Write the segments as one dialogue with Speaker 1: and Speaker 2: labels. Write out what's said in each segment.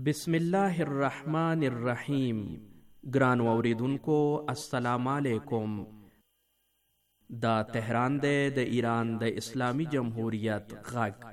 Speaker 1: بسم الله الرحمن الرحیم. ګران اوریدونکو السلام علیکم. دا تهران دی د ایران د اسلامی جمهوریت غږ.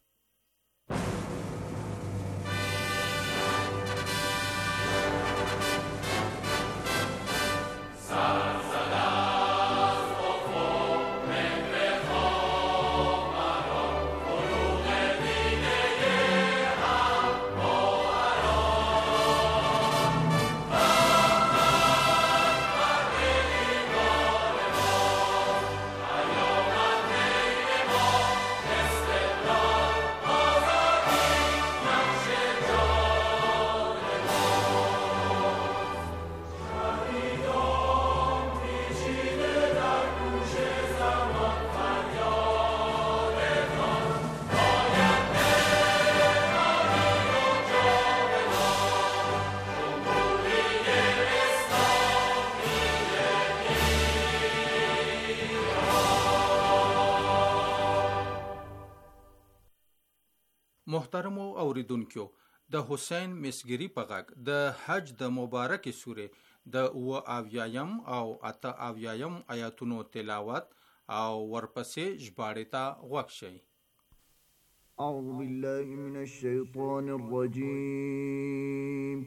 Speaker 2: محترمو اوریدونکو، د حسین مسګری په غږ د حج د مبارکې سورې د اویایم او 88 آیاتونو تلاوت او ورپسې ژباړې ته غوږ شئ.
Speaker 3: اعوذ بالله من الشیطان الرجیم.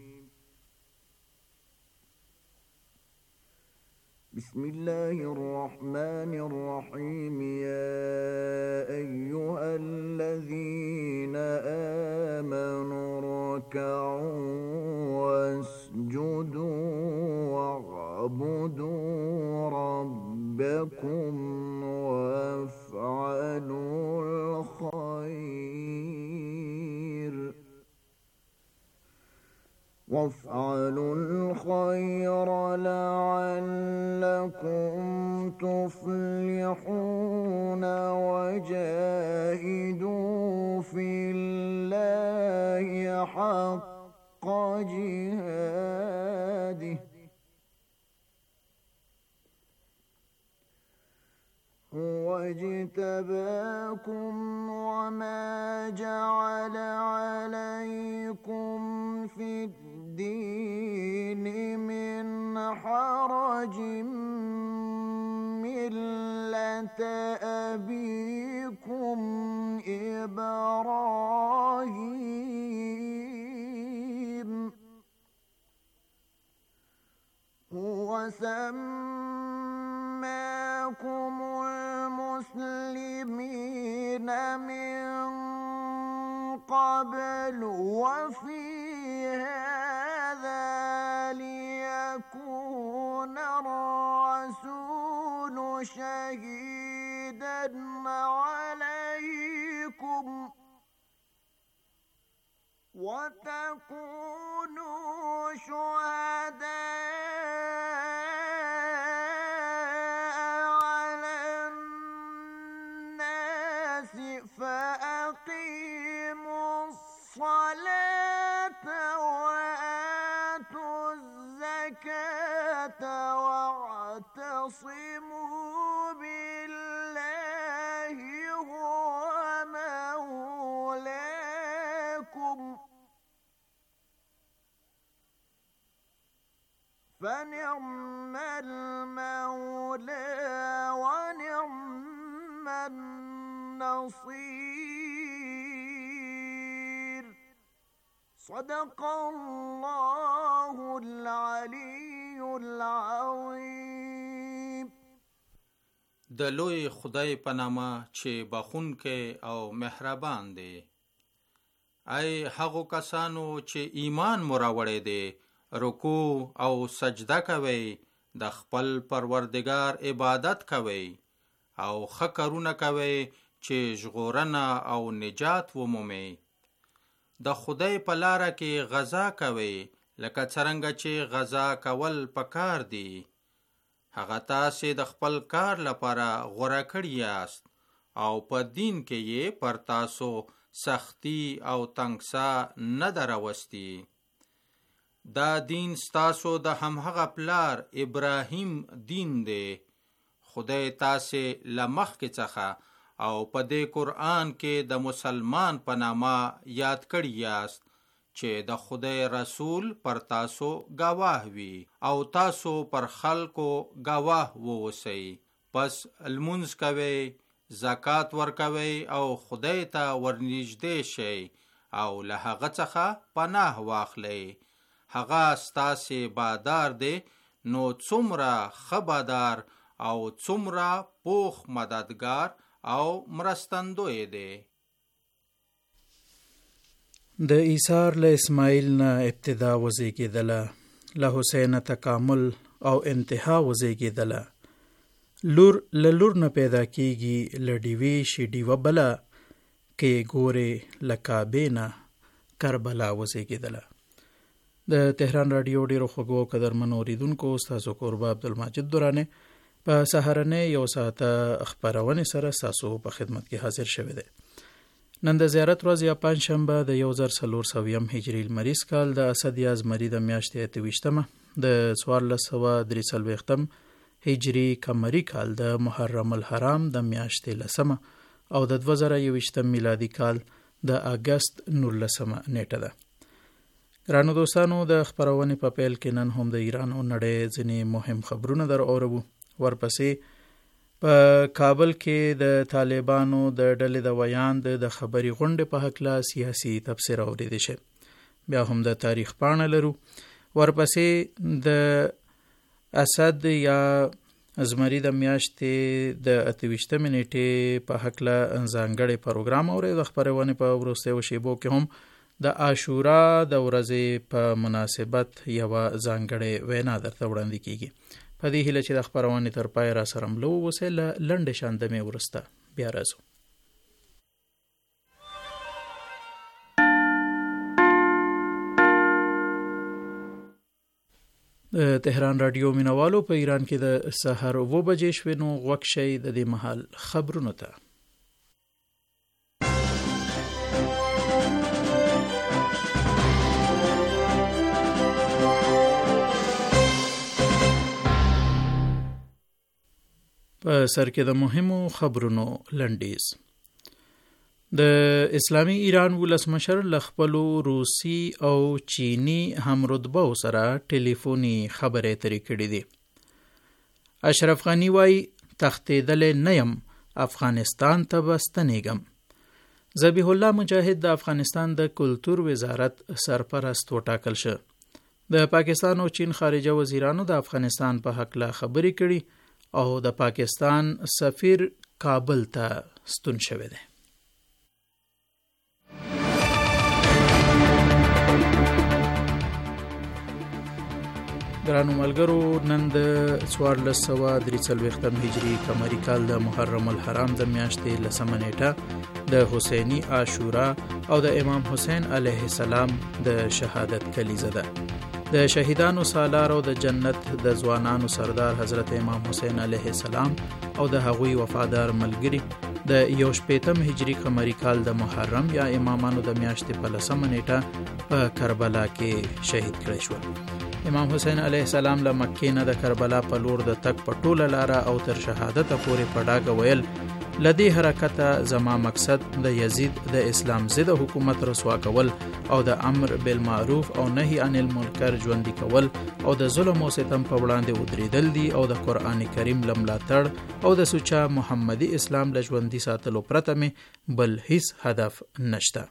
Speaker 3: بسم الله الرحمن الرحيم. يا أيها الذين آمنوا اركعوا واسجدوا واعبدوا ربكم وافعلوا الخير لعلكم تفلحون وجاهدوا في الله حق جهاده هو اجتباكم وما جعل عليكم في الدين من حرج ملة أبيكم إبراهيم هو سماكم المسلمين من قبل وفي هذا ليكون الرسول شهيدا عليكم وتكونوا شهداء على الناس فأقيموا الصلاة وآتوا الزكاة واعتصموا بالله هو مولاكم فنعم المولى ونعم النصير. صدق الله العلي العظيم.
Speaker 2: د لوی خدای په نامه چې بخښونکی او مهربان دی. ای هغو کسانو چې ایمان مو راوړی دی، رکوع او سجده کوئ، د خپل پروردگار عبادت کوئ او ښه کارونه کوئ چې ژغورنه او نجات ومومئ. د خدای په لاره کې غزا کوئ لکه څرنګه چې غزا کول پکار دي. هغه تاسې د خپل کار لپاره غوره کړي یاست او په دین کې یې پر تاسو سختی او تنګسا نه ده راوستي. دا دین ستاسو د همهغه پلار ابراهیم دین دی. خدای تاسې له مخکې څخه او په دې قرآن کې د مسلمان په نامه یاد کړي یاست چې د خدای رسول پر تاسو گواه وي او تاسو پر خلکو گواه ووسئ. پس لمونځ کوئ، زکات ورکوئ او خدای ته ورنږدې شئ او له هغه څخه پناه واخلئ. هغه ستاسې بادار دی، نو څومره ښه بادار او څومره پوخ مددگار او مرستندوی دی.
Speaker 4: د ایثار له اسماعیل نه ابتدا وزیږېدله، له حسین تکامل او انتها وزیږېدله. لور له لور نه پیدا کیږي، له ډیوې شي ډیوه بله، کې ګورې له کعبې نه کربلا وزیږېدله. د تهران رادیو ډیرو خوږو او قدرمنو اوریدونکو، ستاسو کوربه عبدالمجید دراني په سهارنۍ یو ساعته خپرونې سره ستاسو په خدمت کې حاضر شوی دی. نن د زیارت ورځ یا پنجشنبه د 1400 هجري لمریز کال د اسد یا زمري د میاشتې 28 د 1443 هجري قمري کال د محرم الحرام د میاشتې 10 او د 2021 میلادي کال د اگست 19 نیټه ده. ګرانو دوستانو، د خپرونې په پیل کې نن هم د ایران او نړۍ ځینې مهم خبرونه در اورو. ورپسې په کابل کې د طالبانو د ډلې د ویاند د خبري غونډې په هکله سیاسي تبصره اوریدل شي. بیا هم د تاریخ پاڼه لرو. ورپسې د اسد یا زمري د میاشتې د 28 نیټې په هکله ځانګړی پروګرام اوري. د خبرونې په وروستیو شیبو کې هم د عاشورا د ورځې په مناسبت یو ځانګړی وینا درته وړاندې کیږي. په دې هیله چې د خبرونې تر پای را سره ملو اوسئ. له لنډې شاندمې وروسته بیا راځو. د تهران رادیو مینوالو، په ایران کې د سحر 9 بجې شوې، نو غوږ شئ د دې مهال خبرونو ته. په سر کې د مهمو خبرونو لنډیز. د اسلامي ایران ولسمشر له خپلو روسي او چینی همرتبو سره ټلیفوني خبرې اترې کړې دي. اشرف غنی وایي تښتېدلی نه یم، افغانستان ته به ستنېږم. ذبیح الله مجاهد د افغانستان د کلتور وزارت سرپرست وټاکل شه. د پاکستان او چین خارجه وزیرانو د افغانستان په هکله خبرې کړي او د پاکستان سفیر کابل ته ستون شوی دی. ګرانو ملګرو، نن د 1443 هجري قمري کال د محرم الحرام د میاشتې 10 نیټه د حسینی عاشورا او د امام حسین علیه السلام د شهادت کلیزه ده. د شهیدانو سالار او د جنت د ځوانانو سردار حضرت امام حسین علیه السلام او د هغوی وفادار ملګری د 18 هجري قمري کال د محرم یا امامانو د میاشتې په 10 نیټه په کربلا کې شهید کړی شو. امام حسین علیه السلام له مکې نه د کربلا په لور د تک په ټوله لاره او تر شهادت پورې په ډاګه ویل، لدې حرکته زما مقصد د یزید د اسلام ضد حکومت رسوا کول او د امر بالمعروف او نهی عن المنکر ژوندي کول او د ظلم او ستم په وړاندې ودرېدل دي او د قرآن کریم له ملاتړ او د سوچه محمدي اسلام له ژوندي ساتلو پرته مې بل هیڅ هدف نشته.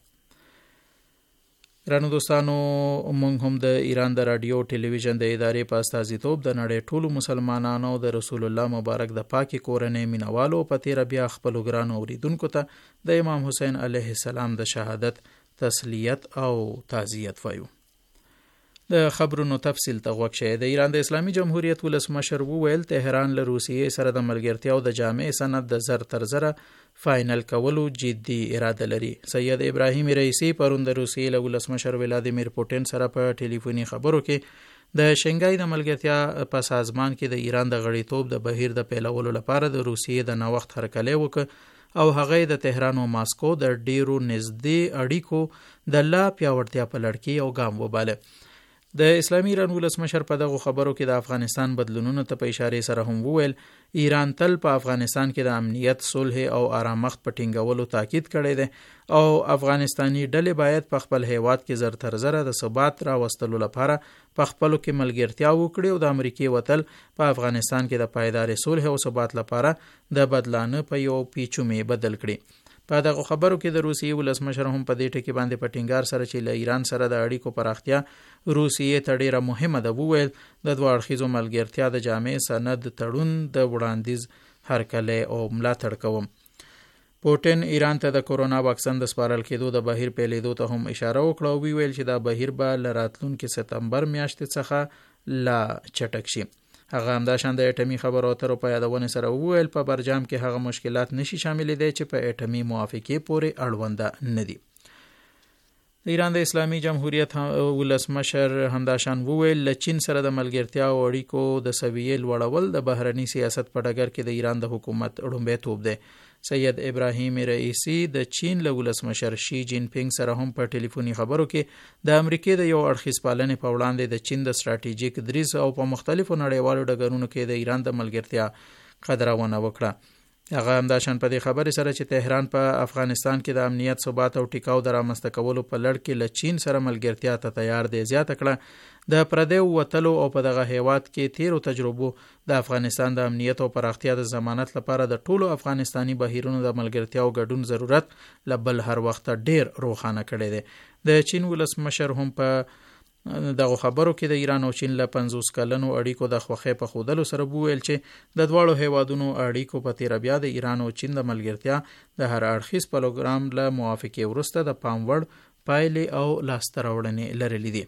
Speaker 4: ګرانو دوستانو، موږ هم د ایران د رادیو ټلویزیون د ادارې په استازیتوب د نړۍ ټولو مسلمانانو د رسول الله مبارک د پاکي کورنۍ مینوالو په تیره بیا خپلو ګرانو اوریدونکو ته د امام حسین علیه السلام د شهادت تسلیت او تعزیت وایو. د خبرونو تفصیل ته غوږ شئ. د ایران د اسلامي جمهوریت ولسمشر وویل تهران له روسیې سره د ملګرتیا او د جامع سند د زر تر زره فاینل کولو جدي اراده لري. سید ابراهیم رئیسی پرون د روسیې له ولسمشر ولادیمیر پوټین سره په ټلیفوني خبرو کې د شنګای د ملګرتیا په سازمان کې د ایران د غړیتوب د بهیر د پیلولو لپاره د روسیې د نوښت هرکلی وکړ او هغه د تهران او ماسکو د ډیرو نږدې اړیکو د لا پیاوړتیا په لړ کې یو ګام وباله. د اسلامي ایران ولسمشر په دغه خبرو کې د افغانستان بدلونونو ته په اشاره سره هم وویل ایران تل په افغانستان کې د امنیت، صلح او آرامښت په ټینګولو تاکید کړی دی او افغانستاني ډلې باید په خپل هیواد کې زر تر زره د ثبات راوستلو لپاره په خپلو کې ملګرتیا وکړي او د امریکای وتل په افغانستان کې د پایدار صلح او ثبات لپاره د بدلانه په یو پیچومې بدل کړي. په دغه خبرو کې د روسیې ولسمشر هم په دې ټکي باندې په ټینګار سره چې له ایران سره د اړیکو پراختیا روسیې ته ډیره مهمه ده وویل د دوه اړخیزو ملګرتیا د جامع سند تړون د وړاندیز هرکلی او ملاتړ کوم. پوټین ایران ته د کورونا واکسن د سپارل کېدو د بهیر پیلېدو ته هم اشاره وکړه او ویل چې دا بهیر به له راتلونکي سپتمبر میاشتې څخه لا چټک شي. هغه همداشان د اټمي خبرو اترو په یادونه سره وویل په برجام کې هغه مشکلات نشي شامل دي چې په اټمي موافقې پورې اړوند نه دي. د ایران د اسلامي جمهوریت ولسمشر همداشان وویل له چین سره د ملګرتیا او اړیکو د سویې لوړول د بهرني سیاست په ډګر کې د ایران د حکومت لومړیتوب دی. سید ابراهیم رئیسی د چین له ولسمشر شي جین پینګ سره هم په ټلیفوني خبرو کې د امریکای د یو اړخیز پالنې په وړاندې د چین د ستراتیژیک دریځ او په مختلفو نړیوالو ډګرونو کې د ایران د ملګرتیا قدرونه وکړه. هغه همداشان په دې خبرې سره چې تهران په افغانستان کې د امنیت، ثبات او ټیکاو د رامنځته کولو په لړ کې له چین سره ملګرتیا ته تیار دی. زیاته کړه د پردیو وتلو او په دغه هیواد کې تیرو تجربو د افغانستان د امنیت او پراختیا د ضمانت لپاره د ټولو افغانستاني بهیرونو د ملګرتیا او ګډون ضرورت لبل هر وخت ډیر روښانه کړی دی. د چین ولسمشر هم په دغه خبرو کې د ایران او چین له 50 کلنو اړیکو د خوخې په خودلو سره وویل چې د دواړو هیوادونو اړیکو په تیر بیا د ایران او چین د ملګرتیا د هر اړخیز پروګرام له موافقې وروسته د پاموړ پایلې او لاسته راوړنې لرلې دي.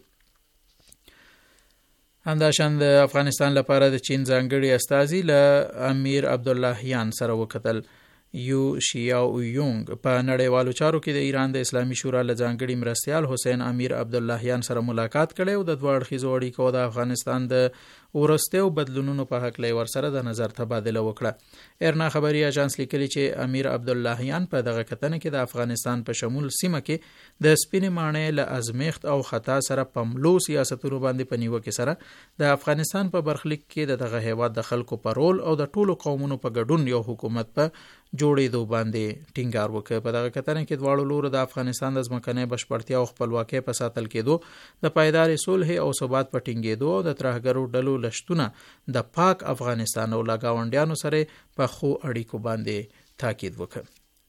Speaker 4: همداشان د افغانستان لپاره د چین ځانګړي استازي له امیر عبداللهیان سره وکتل. یو شیاو یونګ په نړیوالو چارو کې د ایران د اسلامي شورا له ځانګړي مرستیال حسین امیر عبداللهیان سره ملاقات کړی او د دوه اړخیزو اړیکو د افغانستان د ورستیو بدلونونو په حق له ورسره د نظر تبادله وکړه. ایرنا خبري اژانس لیکلي چې امیر عبداللهیان په دغه کتنه کې د افغانستان په شمول سیمه کې د سپینې ماڼۍ له ازمیخت او خطا سره پملو سیاستونو باندې په نیوکه سره د افغانستان په برخلیک کې دغه هیواد د خلکو په رول او د ټولو قومونو په ګډون یو حکومت په جوړېدو باندې ټینګار وکړ. په دغه کتنه کې دواړو لورو د افغانستان د ځمکنۍ بشپړتیا او خپلواکۍ په ساتل کېدو د پایدار صلح او ثبات په ټینګېدو او د ترهګرو ډلو لشتونه د پاک افغانستان او لاګاونډیانو سره په خو اړیکو باندې تاکید وکړ.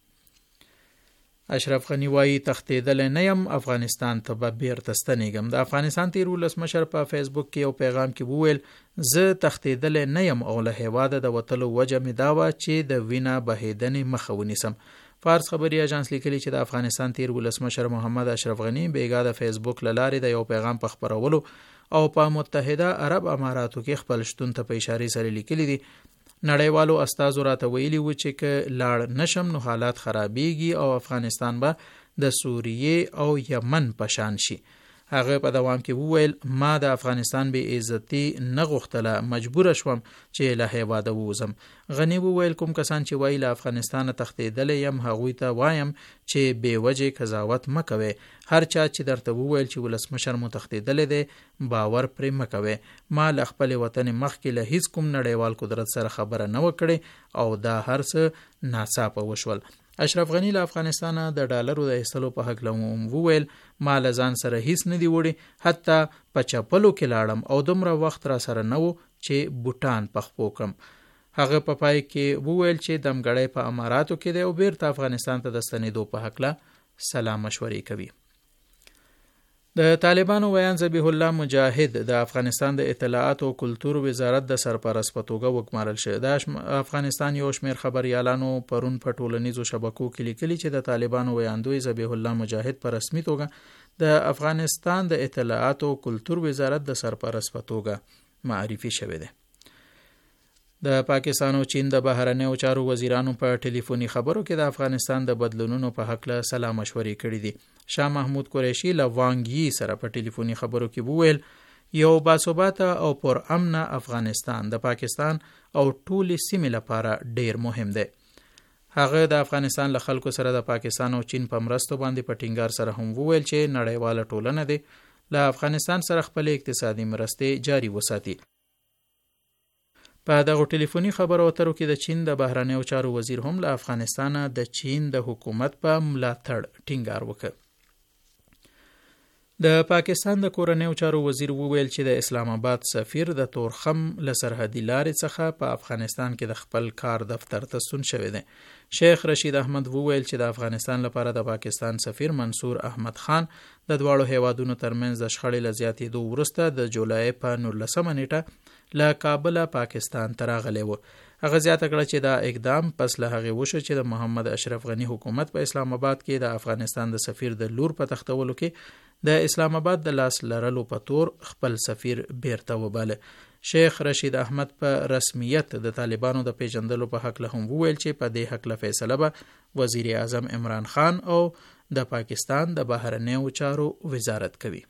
Speaker 4: اشرف غنی وایي تختیدل نه یم افغانستان ته به بیرته ستنېږم. د افغانستان تیر ولسمشر په فیسبوک کې یو پیغام کې وویل زه تختیدل نه یم او له هیواده د وتلو وجه مې دا وه چې د وینه بهیدنې مخه ونیسم. فارس خبري اژانس لیکلي چې د افغانستان تیر ولسمشر محمد اشرف غنی بیګا د فیسبوک له لارې د یو پیغام په خپرولو او په متحده عرب اماراتو کې خپل شتون ته په اشاره سره لیکلي دي نړیوالو استازو راته ویلي و چې که لاړ نشم نو حالات خرابېږي او افغانستان به د سوریې او یمن په شان شي. هغه په دوام کې وویل ما د افغانستان بې عزتي نه غوښتله، مجبوره شوم چې له هیواده ووځم. غنی وویل کوم کسان چې وایي له افغانستانه تښتېدلی یم هغوی ته وایم چې بې وجې قضاوت مه کوئ. هر چا چې درته وویل چې ولسمشر مو تښتېدلی دی باور پرې مه کوئ. ما له خپلې وطن مخکې له هیڅ کوم نړیوال قدرت سره خبره نه وکړې او دا هر څه ناڅاپه وشول. اشرف غنی له افغانستانه د ډالرو د ایستلو په حق لوم وویل ما له ځان سره هیڅ نه دی وړي، حتی په چپلو کې لاړم او دومره وخت را سره نه و چې بوټان پخپو کړم. هغه په پای کې وویل چې دمګړی په اماراتو کې دی او بیرته افغانستان ته د ستنېدو په حق له سلا مشورې کوي. د طالبانو ویان ذبیح الله مجاهد د افغانستان د اطلاعات او کلتور وزارت د سرپرست په توګه وګمارل شو. د افغانستان یو شمېر خبريالانو پرون په ټولنیزو شبکو کې لیکلي چې د طالبانو ویاندوی ذبیح الله مجاهد په رسمي توګه د افغانستان د اطلاعات او کلتور وزارت د سرپرست په توګه معرفي شوی دی. د پاکستان او چین د بهرنیو چارو وزیرانو په ټلیفوني خبرو کې د افغانستان د بدلونونو په حق له سلا مشورې کړې دي. شاه محمود قریشي له وانګ یي سره په ټلیفوني خبرو کې وویل یو باثباته او پر امن افغانستان د پاکستان او ټولې سیمې لپاره ډیر مهم دی. هغه د افغانستان له خلکو سره د پاکستان او چین په مرستو باندې په ټینګار سره هم وویل چې نړیواله ټولنه دی له افغانستان سره خپل اقتصادي مرستې جاري وساتي. په دغه ټلیفوني خبرو اترو کې د چین د بهرنیو چارو وزیر هم له افغانستان د چین د حکومت په ملاتړ ټینګار وکړ. د پاکستان د کورنیو چارو وزیر وویل چې د اسلام آباد سفیر د تورخم له سرحدي لارې څخه په افغانستان کې د خپل کار دفتر ته ستون شوی دی. شیخ رشید احمد وویل چې د افغانستان لپاره د پاکستان سفیر منصور احمد خان د دواړو هیوادونو ترمنځ د شخړې له زیاتېدو وروسته د جولای په 19 نیټه له کابل پاکستان ته راغلی و. هغه زیاته کړه چې دا اقدام پس له هغې وشو چې د محمد اشرف غنی حکومت په اسلام آباد کې د افغانستان د سفیر د لور په تختولو کې د اسلام آباد د لاس لرلو په تور خپل سفیر بیرته وباله. شیخ رشید احمد په رسمیت د طالبانو د پیژندلو په حق له هم وویل چې په دې حق له فیصله به وزیر اعظم عمران خان او د پاکستان د بهرنیو چارو وزارت کوي.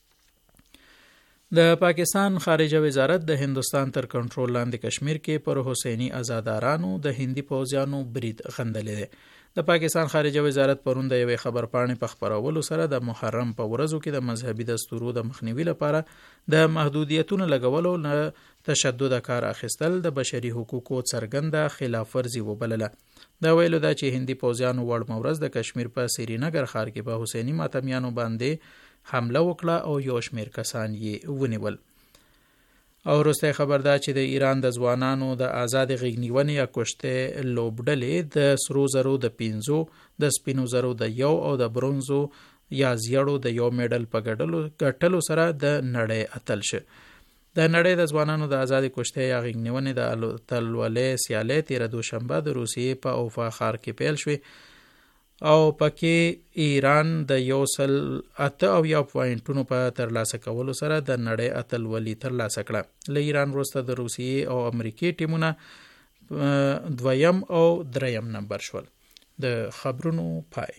Speaker 4: د پاکستان خارجه وزارت د هندوستان تر کنټرول لاندې کشمیر کې پر حسیني ازادارانو د هندي پوځیانو برید غندلی دی. د پاکستان خارجه وزارت پرون د یوې خبرپاڼې په خپرولو سره د محرم په ورځو کې د مذهبي دستورو د مخنیوي لپاره د محدودیتونو لګولو نه تشدد کار اخیستل د بشري حقوقو څرګنده خلاف ورزي وبلله. دا ویلو دا چې هندي پوځیانو وړ مورز د کشمیر په سرینگر ښار کې په حسیني ماتمیانو باندې حمله وکړه او یو شمیر کسان یې ونیول. او وروسته خبر ده چې د ایران د ځوانانو د آزاد غیږنیونې یا کشته لوبډلې د سرو زرو د 5 د سپینو زرو د 1 او د برونزو یا زیړو د 1 میډل په ګټلو سره د نړۍ اتل شه. د نړۍ د ځوانانو د آزاد کشته یا غیږنیونې د اتلولۍ سیالۍ 13 دوشنبه د روسیې په اوفا ښار کې پیل شوې او پکې ایران د 108 پوینټونو په ترلاسه کولو سره د نړۍ اتلولي ترلاسه کړه. له ایران وروسته د روسیې او امریکای ټیمونه 2م او 3م نمبر شول. د خبرونو پای.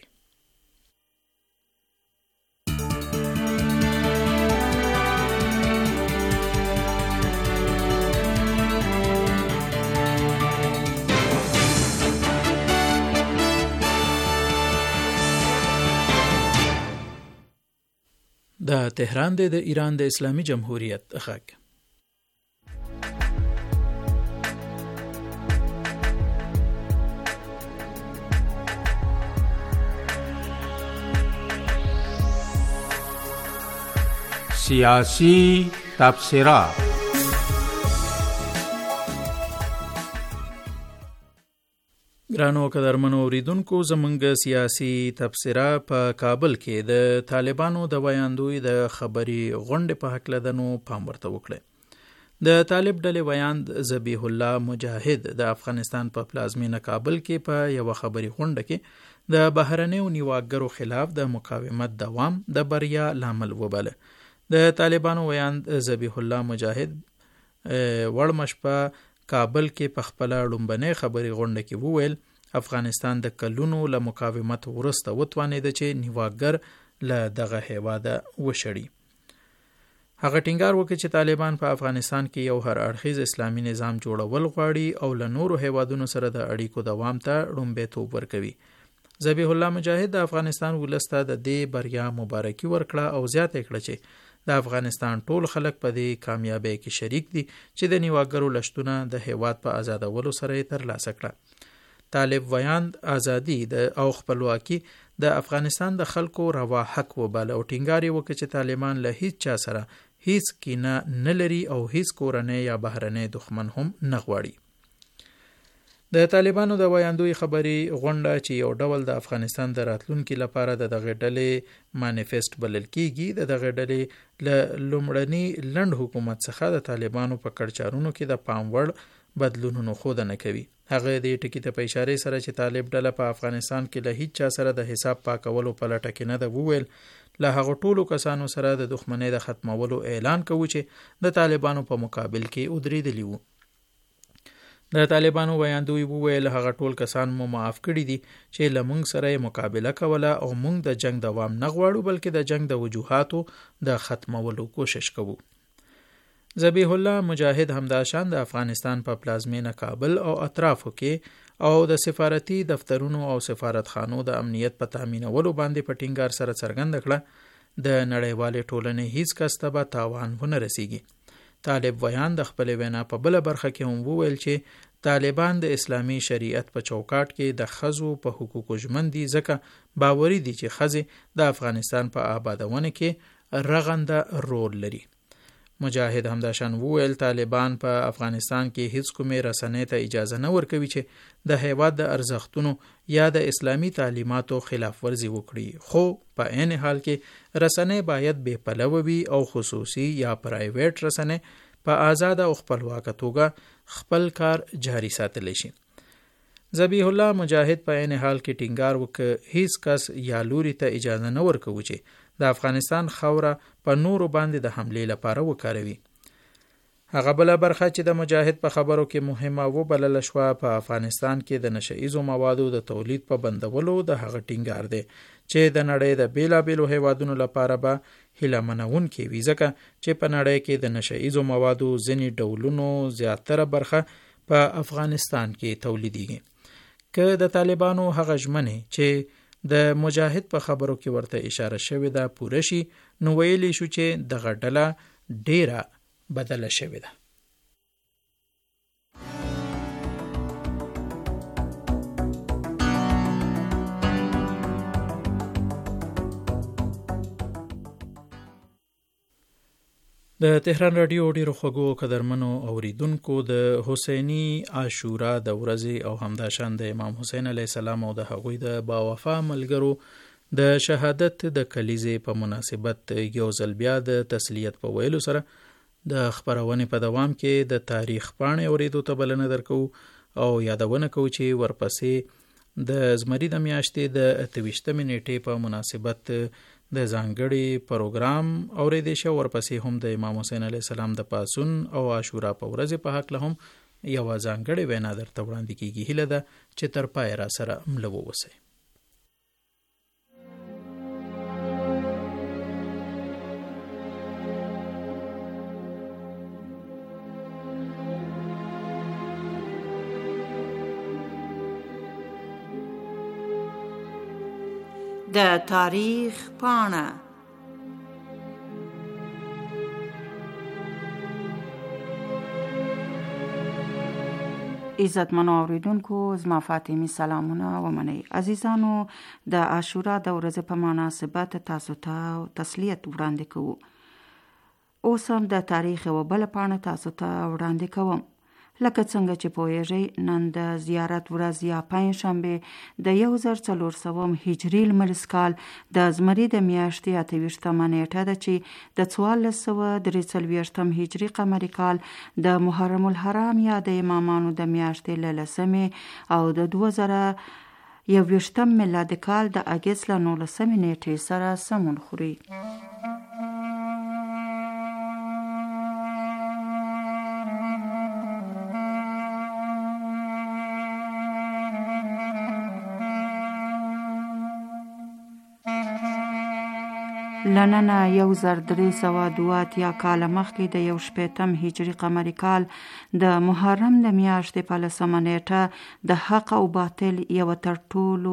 Speaker 4: د تهران د ایران د اسلامي جمهوریت غږ.
Speaker 2: سیاسی تبصرات.
Speaker 4: ګرانو قدرمنو اوریدونکو، زمونږ سیاسي تبصره په کابل کې د طالبانو د ویاندوی د خبري غونډې په حق لدنو پام ورته وکړي. د طالب ډلې ویاند ذبیح الله مجاهد د افغانستان په پلازمینه کابل کې په یو خبري غونډه کې د بهرنیو نیواګرو خلاف د مقاومت دوام د بریا لامل وباله. د طالبانو ویاند ذبیح الله مجاهد وړمش په کابل کې په خپل لومبنۍ خبري غونډه کې وویل افغانستان د کلونو له مقاومت وروسته وتوانید چې نیواګر له دغه هیواده وشړي. هغه ټینګار وکړ چې طالبان په افغانستان کې یو هر اړخیز اسلامي نظام جوړول غواړي او له نورو هیوادونو سره د اړیکو دوام ته لومړیتوب ورکوي. ذبیح الله مجاهد د افغانستان ولسته د دې بریا مبارکي ورکړه او زیاته کړه چې د افغانستان ټول خلک په دې کامیابی کې شریک دي چې د نیواګرو لشتونه د هیواد په آزادولو سره ترلاسه کړه. طالب ویاند ازادي او خپلواکي د افغانستان د خلکو روا حق وباله او ټینګار وکړي چې طالبان له هیڅ چا سره هیڅ کینه نه لري او هیڅ کورنۍ یا بهرنۍ دښمن هم نه غواړي. د طالبانو د ویاندوی خبري غونډه چې یو ډول د افغانستان د راتلونکي لپاره د دغه ډلې مانیفیسټ بلل کیږي، د دغه ډلې له لومړني لند حکومت څخه د طالبانو په کړچارونو کې د پام وړ بدلونونو ښودنه کوي. هغه دې ټکي ته په اشاره سره چې طالب ډله په افغانستان کې له هیڅ چا سره د حساب پاکولو په لټه کې نه ده وویل له هغه ټولو کسانو سره د دښمنۍ د ختمولو اعلان کوي چې د طالبانو په مقابل کې ودرېدلي وو. د طالبانو ویاندوی وویل هغه ټول کسان مو معاف کړي دي چې له موږ سره مقابله کوله او موږ د جنگ دوام نه غواړو بلکې د جنگ د وجوهاتو د ختمولو کوشش کوو. ذبیح الله مجاهد همداشان د افغانستان په پلازمینه کابل او اطرافو کې او د سفارتي دفترونو او سفارتخانو د امنیت په تامینولو باندې په ټینګار سره څرګنده کړه د نړیوالې ټولنې هیڅ کس ته به تاوان ونه رسیږي. طالب ویان د خپل وینا په بل برخه کې هم وویل چې طالبان د اسلامی شریعت په چوکاټ کې د ښځو په حقوقو ژمن دي، ځکه باوري دي چې ښځې د افغانستان په آبادونه کې رغنده رول لري. مجاهد همداشان وویل طالبان په افغانستان کې هیڅ کومې رسنۍ ته اجازه نه ورکوي چې د هیواد د ارزښتونو یا د اسلامی تعلیماتو خلاف ورزي وکړي، خو په عین حال کې رسنۍ باید بې پلوه وي او خصوصي یا پرایویټ رسنۍ په آزاد او خپلواکه توګه خپل کار جاری ساتلی شي. ذبیح الله مجاهد په عین حال کې ټینګار وکړ هیڅ کس یا لوري ته اجازه نه ورکوي چې د افغانستان خاوره په نورو باندې د حملې لپاره وکاروي. هغه بله برخه چې د مجاهد په خبرو کې مهمه وبلله شوه په افغانستان کې د نشئیزو موادو د تولید په بندولو د هغه ټینګار دی چې د نړۍ د بیلابیلو هیوادونو لپاره به هیله منونکې وي، ځکه چې په نړۍ کې د نشئیزو موادو ځینې ډولونو زیاتره برخه په افغانستان کې تولیدیږي. که د طالبانو هغه ژمنې چې د مجاهد په خبرو کې ورته اشاره شوې ده پوره شي، نو ویلی شو چې دغه ډله ډیره بدله شوې ده. د تهران رادیو ډیرو خوږو قدرمنو اوریدونکو، د حسینی عاشورا د ورځې او همداشان د امام حسین علیه السلام او د هغوی د باوفا ملګرو د شهادت د کلیزې په مناسبت یو ځل بیا د تسلیت په ویلو سره د خپرونې په دوام کې د تاریخ پاڼې اوریدو ته بلنه درکو او یادونه کوو چې ورپسې د زمري د میاشتې د 28 نیټې په مناسبت د ځانګړي پروګرام اورېدې شو. ورپسې هم د امام حسین علیه السلام د پاڅون او عاشورا په ورځې په هکله هم یوه ځانګړې وینا درته وړاندې کیږي. هیله ده چې تر پایه را سره مله واوسئ.
Speaker 5: د تاریخ پاڼه عزتمنو اوریدونکو، زما فاطمی سلامونه ومنئ. عزیزانو، د عاشورا د ورځې په مناسبت تاسو ته تسلیت وړاندې کوو. اوس هم د تاریخ یوه بله پاڼه تاسو ته وړاندې کوم. لکه څنګه چې پوهیږئ، نن د زیارت ورځ یا پنجشنبه د 1400 هجري لمریز کال د زمري د میاشتې 28 نیټه ده چې د 1443 هجري قمري کال د محرم الحرام یا د امامانو د میاشتې له 10 او د 2021 میلادي کال د اګست له 19 نیټې سره سمون خوري. لننه 1302 کال مخکې د 18 هجري قمري کال د محرم د میاشتې په 10 نیټه د حق او باطل یو تر ټولو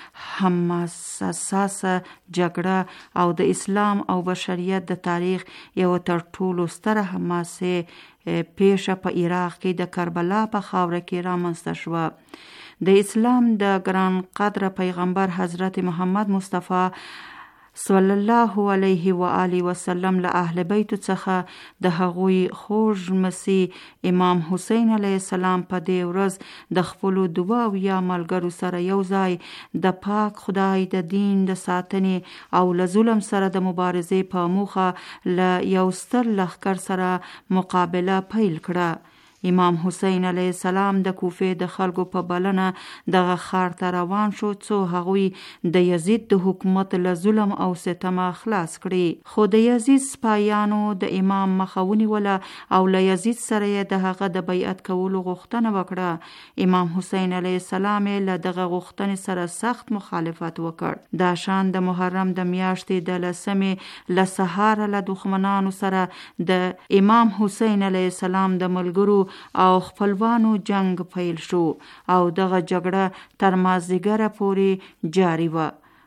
Speaker 5: حساسه جګړه او د اسلام او بشریت د تاریخ یو تر ټولو ستره حماسه پیښه په عراق کې د کربلا په خاوره کې رامنځته شوه. د اسلام د ګران قدر پیغمبر حضرت محمد مصطفی صلی الله علیه و آله وسلم له اهل بیت څخه د هغوی خوږ مسیح امام حسین علیه السلام په دې ورځ د خپل دعا او یا ملګرو سره یو ځای د پاک خدای د دین د ساتنې او له ظلم سره د مبارزې په موخه له یو ستر لښکر سره مقابله پیل کړه. امام حسین علیه السلام د کوفې د خلکو په بلنه دغه ښار ته روان شو څو هغوی د یزید د حکومت له ظلم او ستمه خلاص کړي. خو د یزید سپایانو د امام مخه ونیوله او له یزید سره یې د هغه د بیعت کولو غوښتنه وکړه. امام حسین علیه السلام له دغه غوښتنې سره سخت مخالفت وکړ. دا شان د محرم د میاشتې د 10 له سهاره له دښمنانو سره د امام حسین علیه السلام د ملګرو او خپلوانو جنگ پیل شو او دغه جګړه تر مازدیګره پورې جاری وه.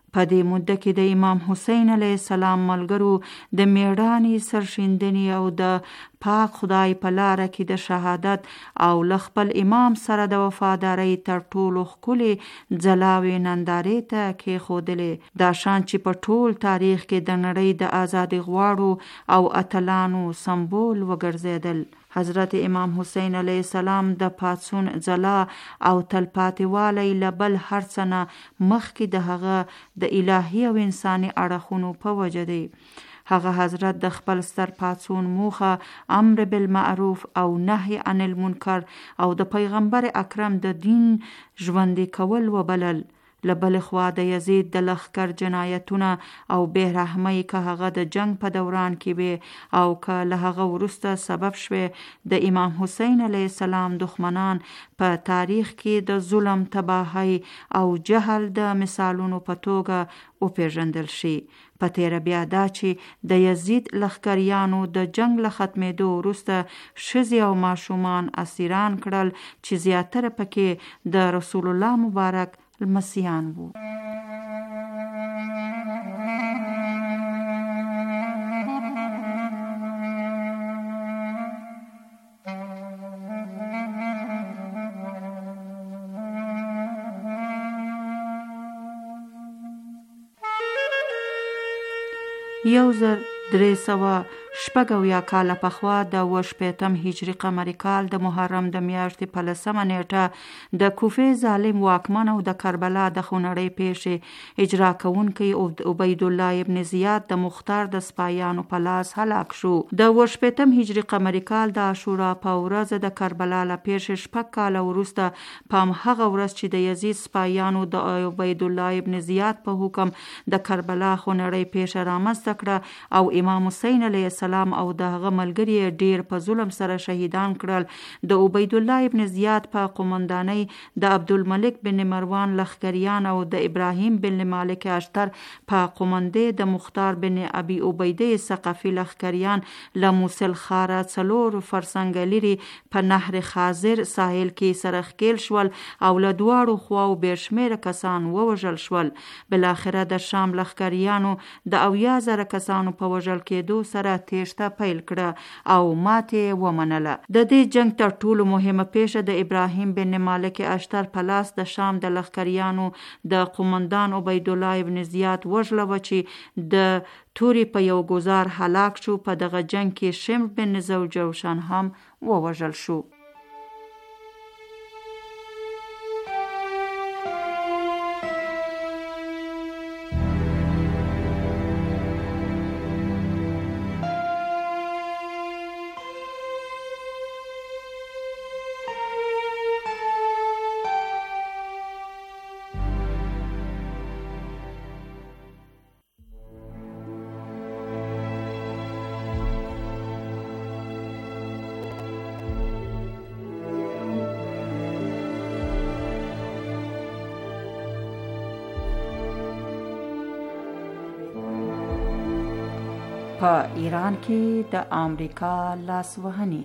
Speaker 5: په دې موده کې د امام حسین علیه السلام ملګرو د میړانې سرښندنې او د پاک خدای په لاره کې د شهادت او له خپل امام سره د وفادارۍ تر ټولو ښکلې ځلاوې نندارې ته کېښودلې، دا شان چې په ټول تاریخ کې د نړۍ د ازادۍ غواړو او اتلانو سمبول وګرځېدل. حضرت امام حسین علیه السلام د پاڅون ځلا او تلپاتې والی له بل هر څه نه مخکې د هغه د الهي او انساني اړخونو په وجه دی. هغه حضرت د خپل ستر پاڅون موخه امر بالمعروف او نهی عن المنکر او د پیغمبر اکرم د دین ژوندي کول وبلل. له بل خوا د یزید د لښکر جنایتونه او بېرحمۍ که هغه د جنگ په دوران کې وي او که له هغه وروسته سبب شوي د امام حسین علیه السلام دښمنان په تاریخ کې د ظلم، تباهۍ او جهل د مثالونو په توګه وپېژندل شي. په تیره بیا دا چې د یزید لښکریانو د جنگ له ختمېدو وروسته ښځې او ماشومان اسیران کړل چې زیاتره پکې د رسول الله مبارک لمسیان وو. یو زر 386 کاله پخوا د 18 هجری قمری کال د محرم د میاشتې په 10 نیټه د کوفې ظالم واکمن او د کربلا د خونړۍ پیښې اجرا کوونکی عبید الله ابن زیاد د مختار د سپایانو په لاس هلاک شو. د 18 هجری قمری کال د عاشورا په ورځ د کربلا له پیښې 6 کاله وروسته په هغه ورځ چې د یزید سپایانو د عبید الله ابن زیاد په حکم د کربلا خونړۍ پیښه رامنځته کړه او امام حسین علیه السلام او د هغه ملګري ډیر په ظلم سره شهیدان کړل. د عبید الله ابن زیاد په قومندانۍ د عبدالملک بن مروان لښکریان او د ابراهیم بن مالک اشتر په قومندې د مختار بن ابي عبیده ثقفي لښکریان له موصل ښاره 4 فرسنګ لري په نهر خازر ساحل کې سره ښکېل شول او له دواړو خواو بېشمېره کسان ووژل شول. بلاخره د شام لښکریانو د 80,000 کسانو په وژل کېدو سره تیښته پیل کړه او ماتې ومنله. د دې جنگ تر ټولو مهمه پیښه د ابراهیم بن مالک اشتر په لاس د شام د لښکریانو د قومندان عبید الله ابن زیاد وژله و چې د توري په یو ګوزار هلاک شو. په دغه جنگ کې شمر بن زوجوشان هم ووژل شو. په ایران کې د امریکا لاسوهنې.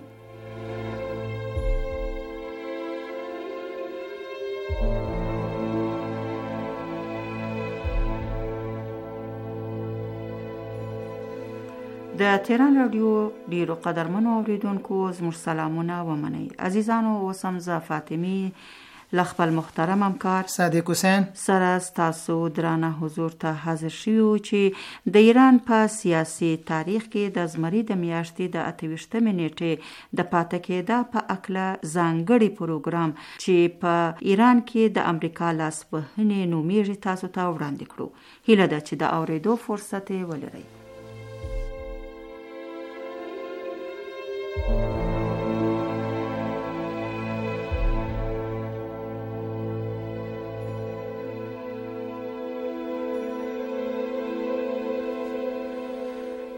Speaker 5: د تهران رادیو ډیرو قدرمنو اوریدونکو زموږ سلامونه ومنئ. عزیزانو، اوس هم زه فاطمه له خپل محترم همکار
Speaker 6: صادق حسین
Speaker 5: سره ستاسو درانه حضور ته حاضر شوو چې د ایران په سیاسي تاریخ کې د زمري د میاشتې د 28 نیټې د پاتې کېدا په اکله ځانګړي پروګرام چې په ایران کې د امریکا لاسوهنې نومیږي تاسو ته وړاندې کړو. هیله ده چې د اورېدو فرصت یې ولرئ.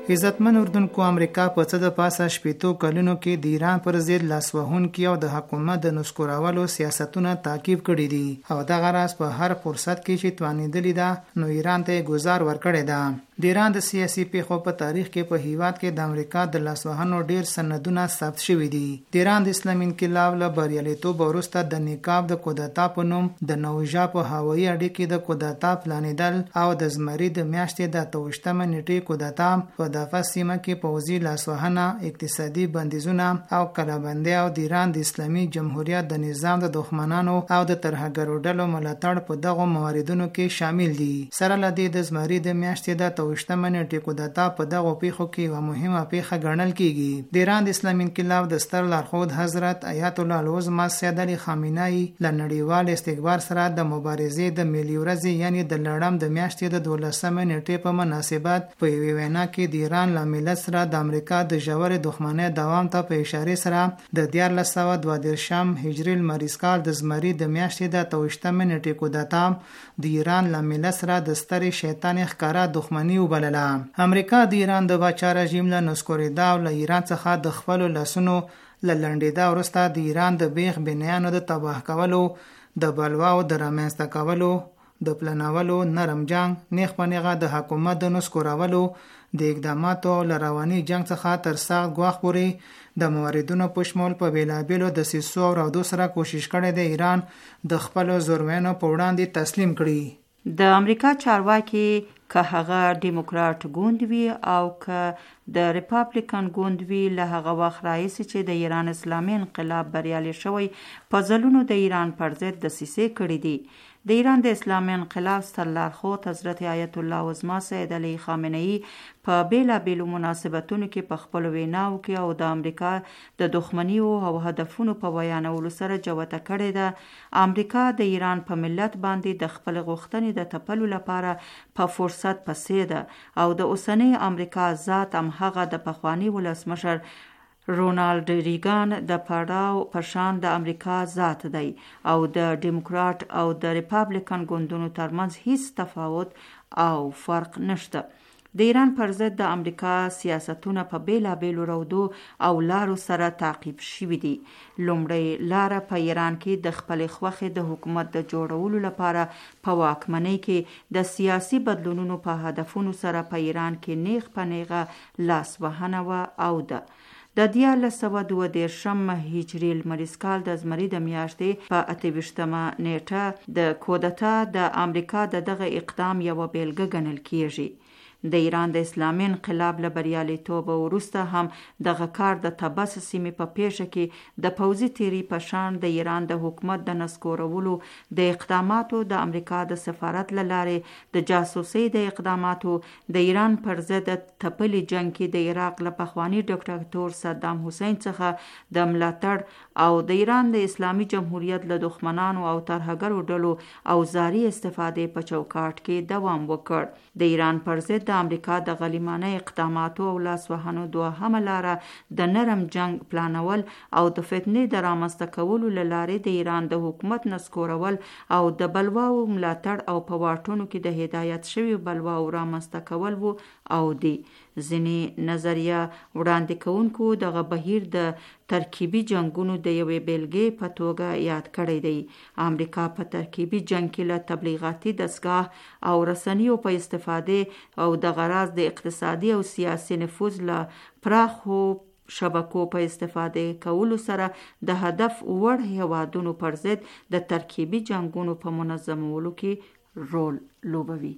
Speaker 6: عزتمن اردوونکو امریکا په څه د پاسه 80 کلونو کې د ایران پر ضد لاسوهونکي او د حکومت د نسکورولو سیاستونه تعقیب کړي دي او دغه راز په هر فرصت کې چې توانېدلې ده نو ایران ته گزار ورکړی ده. د ایران د سیاسي پیښو په تاریخ کې په هیواد کې د امریکا د لاسوهنو ډیر سندونه ثبت شوي دي. د ایران د اسلامي انقلاب له بریالیتوب وروسته د نقاب د کودتا په نوم د نوژا په هوایي اډې کې د کودتا پلانېدل او د زمري د میاشتې د 28 نیټې کودتا په دغه سیمه کې پوځي لاسوهنه، اقتصادي بندیزونه او کلابندي او د ایران د اسلامي جمهوریت د نظام د دښمنانو او د ترهګرو ډلو ملاتړ په دغه مواردونو کې شامل دي. سره له دې د زمري د میاشتې د 28 نیټې کودتا په دغه پیښو کې یوه مهمه پیښه ګڼل کیږي. د ایران د اسلامي انقلاب د ستر لارښود حضرت آیت الله العظمى سید علي خامنه‌ای له نړیوال استکبار سره د مبارزې د ملي ورځې یعنی د لړم د میاشتې د 12 نیټې په مناسبت په یوه وینا کې د ایران له ملت سره د امریکا د ژورې دښمنۍ دوام ته په اشاره سره د 1422 هجري لمریز کال د زمري د میاشتې د 28 نیټې کودتا د ایران له ملت سره د سترې شیطان ښکارا دښمني وبلله. امریکا د ایران د باچا رژیم له نسکورېدا او له ایران څخه د خپلو لاسونو له لنډېدا وروسته د ایران د بیخ بنیانو د تباه کولو، د بلواو د رامنځته کولو، د پلانولو نرم جنگ، نیغ په نیغه د حکومت د نسکورولو، د اقداماتو له رواني جنگ څخه تر سخت ګواښ پورې د مواردونو په شمول په بیلابیلو دسیسو او رودو سره کوشش کړی د ایران د خپلو زورمینو په وړاندې تسلیم کړي.
Speaker 5: د امریکا چارواکي که هغه ډیموکرات ګوند وي او که د ریپابلیکن ګوند وي له هغه وخت راهیسې چې د ایران اسلامي انقلاب بریالی شوی په ځلونو د ایران پر ضد دسیسې کړي دي. د ایران د اسلامي انقلاب ستر لارښود حضرت آیت الله العظمى سید علي خامنه‌ای په بیلابیلو مناسبتونو کې په خپلو ویناوو کې او د امریکا د دښمنیو او هدفونو په بیانولو سره جوته کړې ده. امریکا د ایران په ملت باندې د خپل غوښتنې د تپلو لپاره په فرصت پسې ده او د اوسنۍ امریکا ذات هم هغه د پخواني ولسمشر رونالد ریګان د پړاو په شان د امریکا ذات دی او د ډیموکرات او د ریپابلیکن ګوندونو ترمنځ هیڅ تفاوت او فرق نشته. د ایران پر ضد د امریکا سیاستونه په بیلابیلو رودو او لارو سره تعقیب شوي دي. لومړی لاره په ایران کې د خپلې خوښې د حکومت د جوړولو لپاره په واکمنۍ کې د سیاسي بدلونونو په هدفونو سره په ایران کې نیغ په نیغه لاس وهنه وه او د 1422 هجري لمریز کال د زمري د میاشتې په 28 نیټه د کودتا د امریکا د دغه اقدام یوه بیلګه ګڼل کیږي. د ایران د اسلامي انقلاب له بریالیتوب وروسته هم دغه کار د تبس سیمې په پیښه کې د پوځي تیری په شان د ایران د حکومت د نسکورولو د اقداماتو، د امریکا د سفارت له لارې د جاسوسۍ د اقداماتو، د ایران پر ضد تپلي جنگ کې د عراق له پخواني ډکټاتور صدام حسین څخه د ملاتړ او د ایران د اسلامي جمهوریت له دښمنانو او ترهګرو ډلو اوزاري استفادې په چوکاټ کې دوام وکړ. د ایران پر ضد د امریکا د غلیمانه اقداماتو او لاسوهنو دوهمه لاره د نرم جنگ پلانول او د فتنې د رامنځته کولو له لارې د ایران د حکومت نسکورول او د بلواو ملاتړ او په واټونو کې د هدایت شوي بلواو رامنځته کول وو او دی. ځینې نظریه وړاندې کوونکو دغه بهیر د ترکیبي جنگونو د یوې بیلګې په توګه یاد کړی دی. امریکا په ترکیبي جنگ کې له تبلیغاتي دستگاه او رسنیو په استفاده او د غرض د اقتصادي او سیاسي نفوذ له پراخو شبکو په استفاده کولو سره د هدف وړ هیوادونو پر ضد د ترکیبي جنگونو په منظمولو کې رول لوبوي.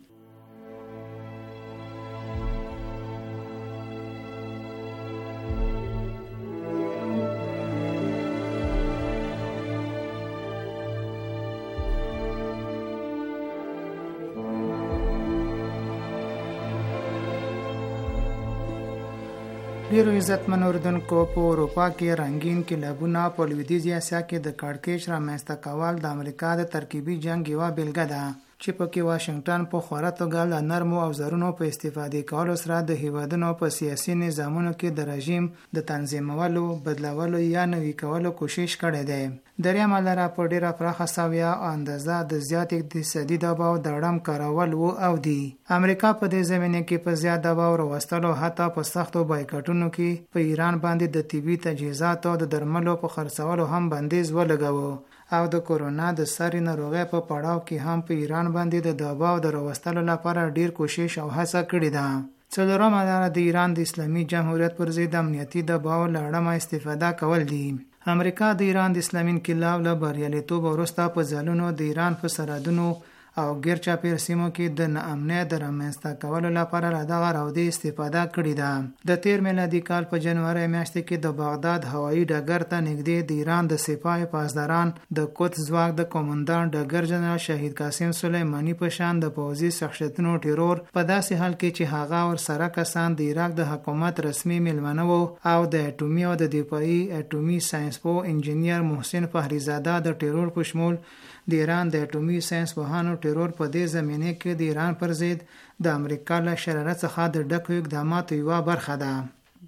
Speaker 6: ډیرو عزتمن اردوونکو په اروپا کې رنگین کلبونه په لویدیځ اسیا کې د کړکېچ رامنځته کول د امریکا د ترکیبي جنگ یوه بیلګه ده. چې پکې واشنگټن په خورا توګه له نرمو اوزارونو په استفادې کولو سره د هیوادونو په سیاسي نظامونو کې د رژیم د تنظیمولو، بدلولو یا نوي کولو کوشش کړی دی. دریم لاره په ډیره پراخه ساویه اندازه د زیات اقتصادي دباو د اړم کارول وو او دی. امریکا په دې زمینه کې په زیات دباو راوستلو حتی په سختو بایکاټونو کې په ایران باندې د طبي تجهیزاتو او د درملو په خرڅولو هم بندیز ولګاوه او د کورونا د ساري ناروغۍ په پړاو کې هم په ایران باندې د دباو د راوستلو لپاره ډیر کوشش او هڅه کړې ده. څلورمه لاره د ایران د اسلامي جمهوریت پر ضد امنیتي دباو له اړمه استفاده کول دي. امریکا د ایران د اسلامي انقلاب له بریالیتوب وروسته په ځلونو د ایران په سرحدونو او غیر چاپیر سیمو کې د ناامنۍ د رامنځته کولو لپاره له دغه راودې استفاده کړې ده. د تیر میلادي کال په جنوري میاشت کې د بغداد هوایي ډګر ته نږدې د ایران د سپاه پاسداران د قدس ځواک د قومندان ډګر جنرال شهید قاسم سلیمانی په شان د پوځي شخصیتونو ټرور په داسې حال کې چې هغه ور سره کسان د عراق د حکومت رسمي میلمانه وو او د اټومي او د دفاعي اټومي ساينس پو انجینیر محسن فهریزاده د ټرور په شمول د ایران د اټومي ساينس پوهانو ټرور په دې زمینه کې د ایران پر ضد د امریکا له شرارت څخه د ډکو اقداماتو یوه برخه ده.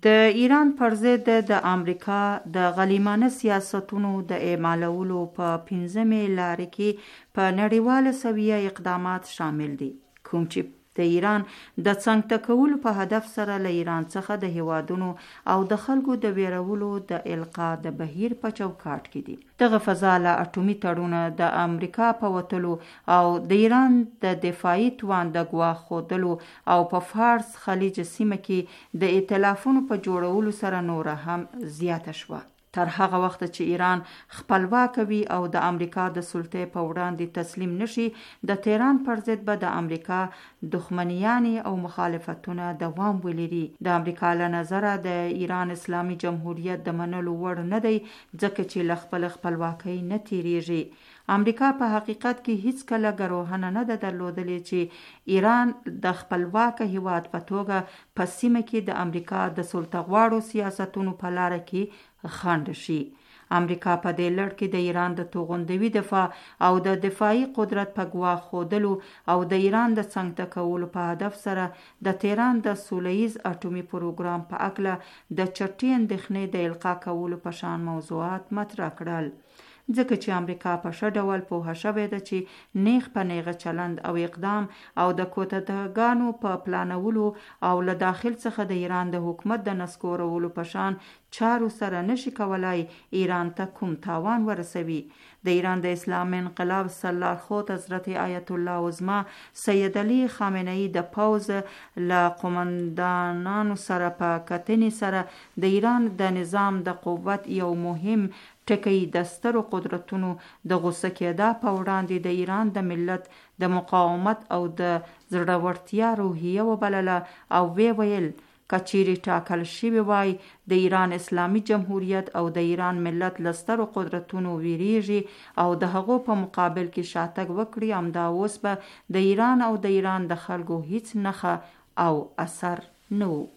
Speaker 5: د ایران پر ضد د امریکا د غلیمانه سیاستونو د اعمالولو په 15مې لارې کې په نړیواله سویه اقدامات شامل دي، کوم چې د ایران د څنګ ټکولو په هدف سره له ایران څخه د هیوادونو او د خلکو د ویرولو د القا د بهیر په چوکاټ کې دي. دغه فضا له اټومي تړونه د امریکا په وتلو او د ایران د دفاعي توان د ګواښ ښودلو او په فارس خلیج سیمه کې د ائتلافونو په جوړولو سره نوره هم زیاته شوه. تر هغه وخت چې ایران خپلواک وي او د امریکا د سلطې په وړاندې تسلیم نشي، د تهران پر ضد به د امریکا دښمنیانې او مخالفتونه دوام ولري. د امریکا له نظره د ایران اسلامي جمهوریت د منلو وړ نه دی، ځکه چې له خپل خپلواکۍ نه تیریږي. امریکا په حقیقت کې هیڅ کله ګروهنه نه ده درلودلې چې ایران د خپلواک هیواد په توګه په سیمه کې د امریکا د سلطه‌غواړو سیاستونو په لاره کې خنډ شي. امریکا په دې لړ کې د ایران د توغندوي دفاع او د دفاعي قدرت په ګواښ ښودلو او د ایران د څنګ ټکولو په هدف سره د تهران د سولیز اټومي پروګرام په اړه د چټي اندېښنې د القا کولو په شان موضوعات مطرح کړل، ځکه چې امریکا په ښه ډول پوهه شوې ده چې نیغ په نیغه چلند او اقدام او د کوتدهګانو په پلانولو او له داخل څخه د ایران د حکومت د نسکورولو په شان چارو سره نشي کولای ایران ته کوم تاوان ورسوي. د ایران د اسلام انقلاب سرلارښود حضرت آیت الله عظما سید علي خامنه‌ای د پوځ له قومندانانو سره په کتنې سره د ایران د نظام د قوت یو مهم ټکی د سترو قدرتونو د غوسه کېدا په وړاندې د ایران د ملت د مقاومت او د زړورتیا روحیه وبلله او وی ویل کچيري ټاکل شوی وای د ایران اسلامي جمهوریت او د ایران ملت له سترو قدرتونو ویریږي او د هغو په مقابل کې شاتګ وکړي، همدا اوس به د ایران او د ایران د خلکو هیڅ نښه او اثر نه و.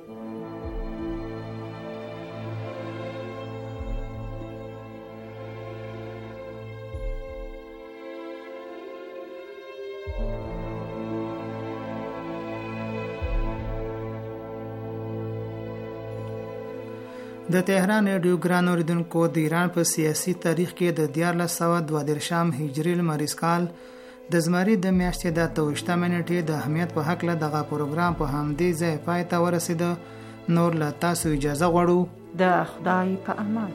Speaker 6: د تهران ریډیو ګران اوریدونکو، د ایران په سیاسي تاریخ کې د 1442 هجري لمریز کال د زمري د میاشتې د 28 منټې د اهمیت په حق له دغه پروګرام په همدې ځای پای ته ورسېده. نور له تاسو اجازه غواړو.
Speaker 5: د خدای په امان.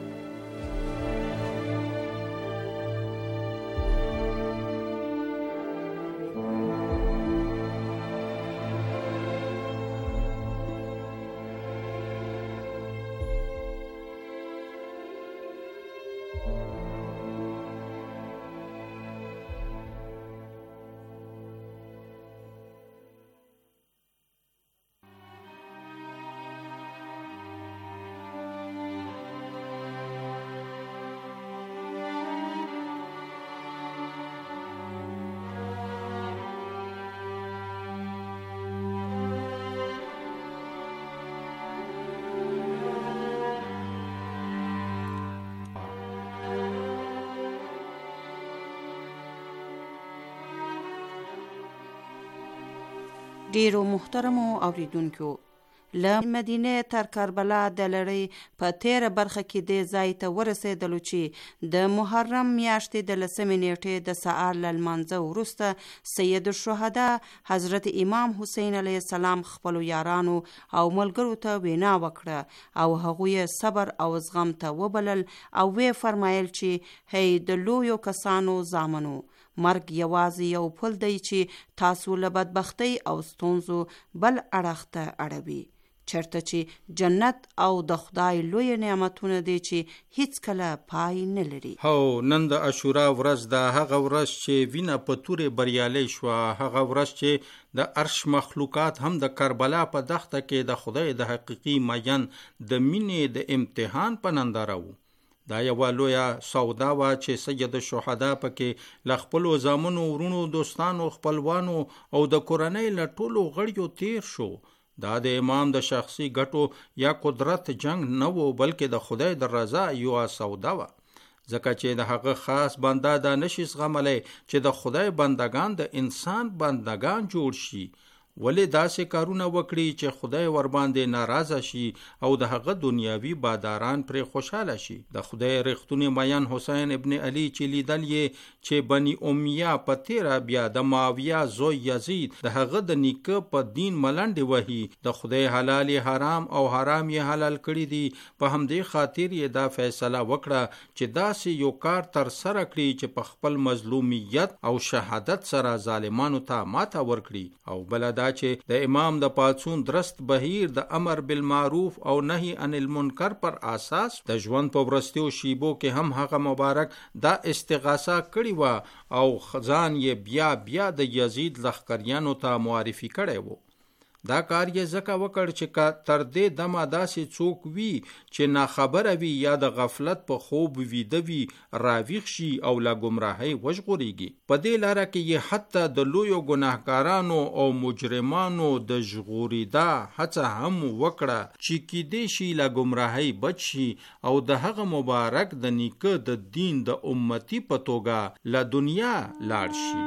Speaker 5: ډیرو محترمو اوریدونکو، له مدینه تر کربلا د لړۍ په 13 برخه کې د ځای ته ورسېدلو چې د محرم میاشتې د 10 نیټې د سهار له لمانځه وروسته سید الشهدا حضرت امام حسین علیه السلام خپلو یارانو او ملګرو ته وینا وکړه او هغوی صبر او زغم ته وبلل او وی فرمایل چې هی د لویو کسانو زامنو، مرګ یوازې یو پل دی چې تاسو له بدبختۍ او ستونزو بل اړخ ته اړوي، چرته چې جنت او د خدای لوی نعمتونه دي چې هیڅ کله پای نه لري.
Speaker 2: هو نن د عاشورا ورځ ده، هغه ورځ چې وینه په تورې بریالۍ شوه، هغه ورځ چې د عرش مخلوقات هم د کربلا په دښته کې د خدای د حقیقي مین د مینې د امتحان په ننداره وو. دا یوه لویه سودا وه چې سید الشهدا پکې له خپلو زامنو، ورونو، دوستانو، خپلوانو او د کورنۍ له ټولو غړیو تیر شو. دا د امام د شخصي ګټو یا قدرت جنگ نه و، بلکې د خدای د رضا یوه سودا وه، ځکه چې د هغه خاص بنده دا نشي زغملی چې د خدای بندگان د انسان بندگان جوړ شي. ولې داسې کارونه وکړي چې خدای ور باندې ناراضه شي او د هغه دنیاوي باداران پرې خوشحاله شي. د خدای رښتونی مین حسین ابن علی چې لیدل یې چې بني امیه په تیره بیا د معاویه زوی یزید د هغه د نیکه په دین ملنډې وهي، د خدای حلال حرام او حرام یې حلال کړي دي، په همدې خاطر یې دا فیصله وکړه چې داسې یو کار تر سره کړي چې په خپل مظلومیت او شهادت سره ظالمانو ته ماته ورکړي. او بل دا چې د امام د پاڅون درست بهیر د امر بالمعروف او نهی عن المنکر پر اساس د ژوند په ورستیو شیبو کې هم هغه مبارک دا استغاثه کړې وه او ځان یې بیا بیا د یزید لښکریانو ته معرفي کړی وو. دا کار یې ځکه وکړ چې تر دې دمه داسې څوک وي چې ناخبره وي یا د غفلت په خوب ویده وي راویښ شي او له ګمراهۍ وژغورېږي. په دې لاره کې یې حتی د لویو ګناهکارانو او مجرمانو د ژغورېدا هڅه هم وکړه چې کیدای شي له ګمراهۍ بچ شي او د هغه مبارک د نیکه د دین د امتی په توګه له دنیا لاړ شي.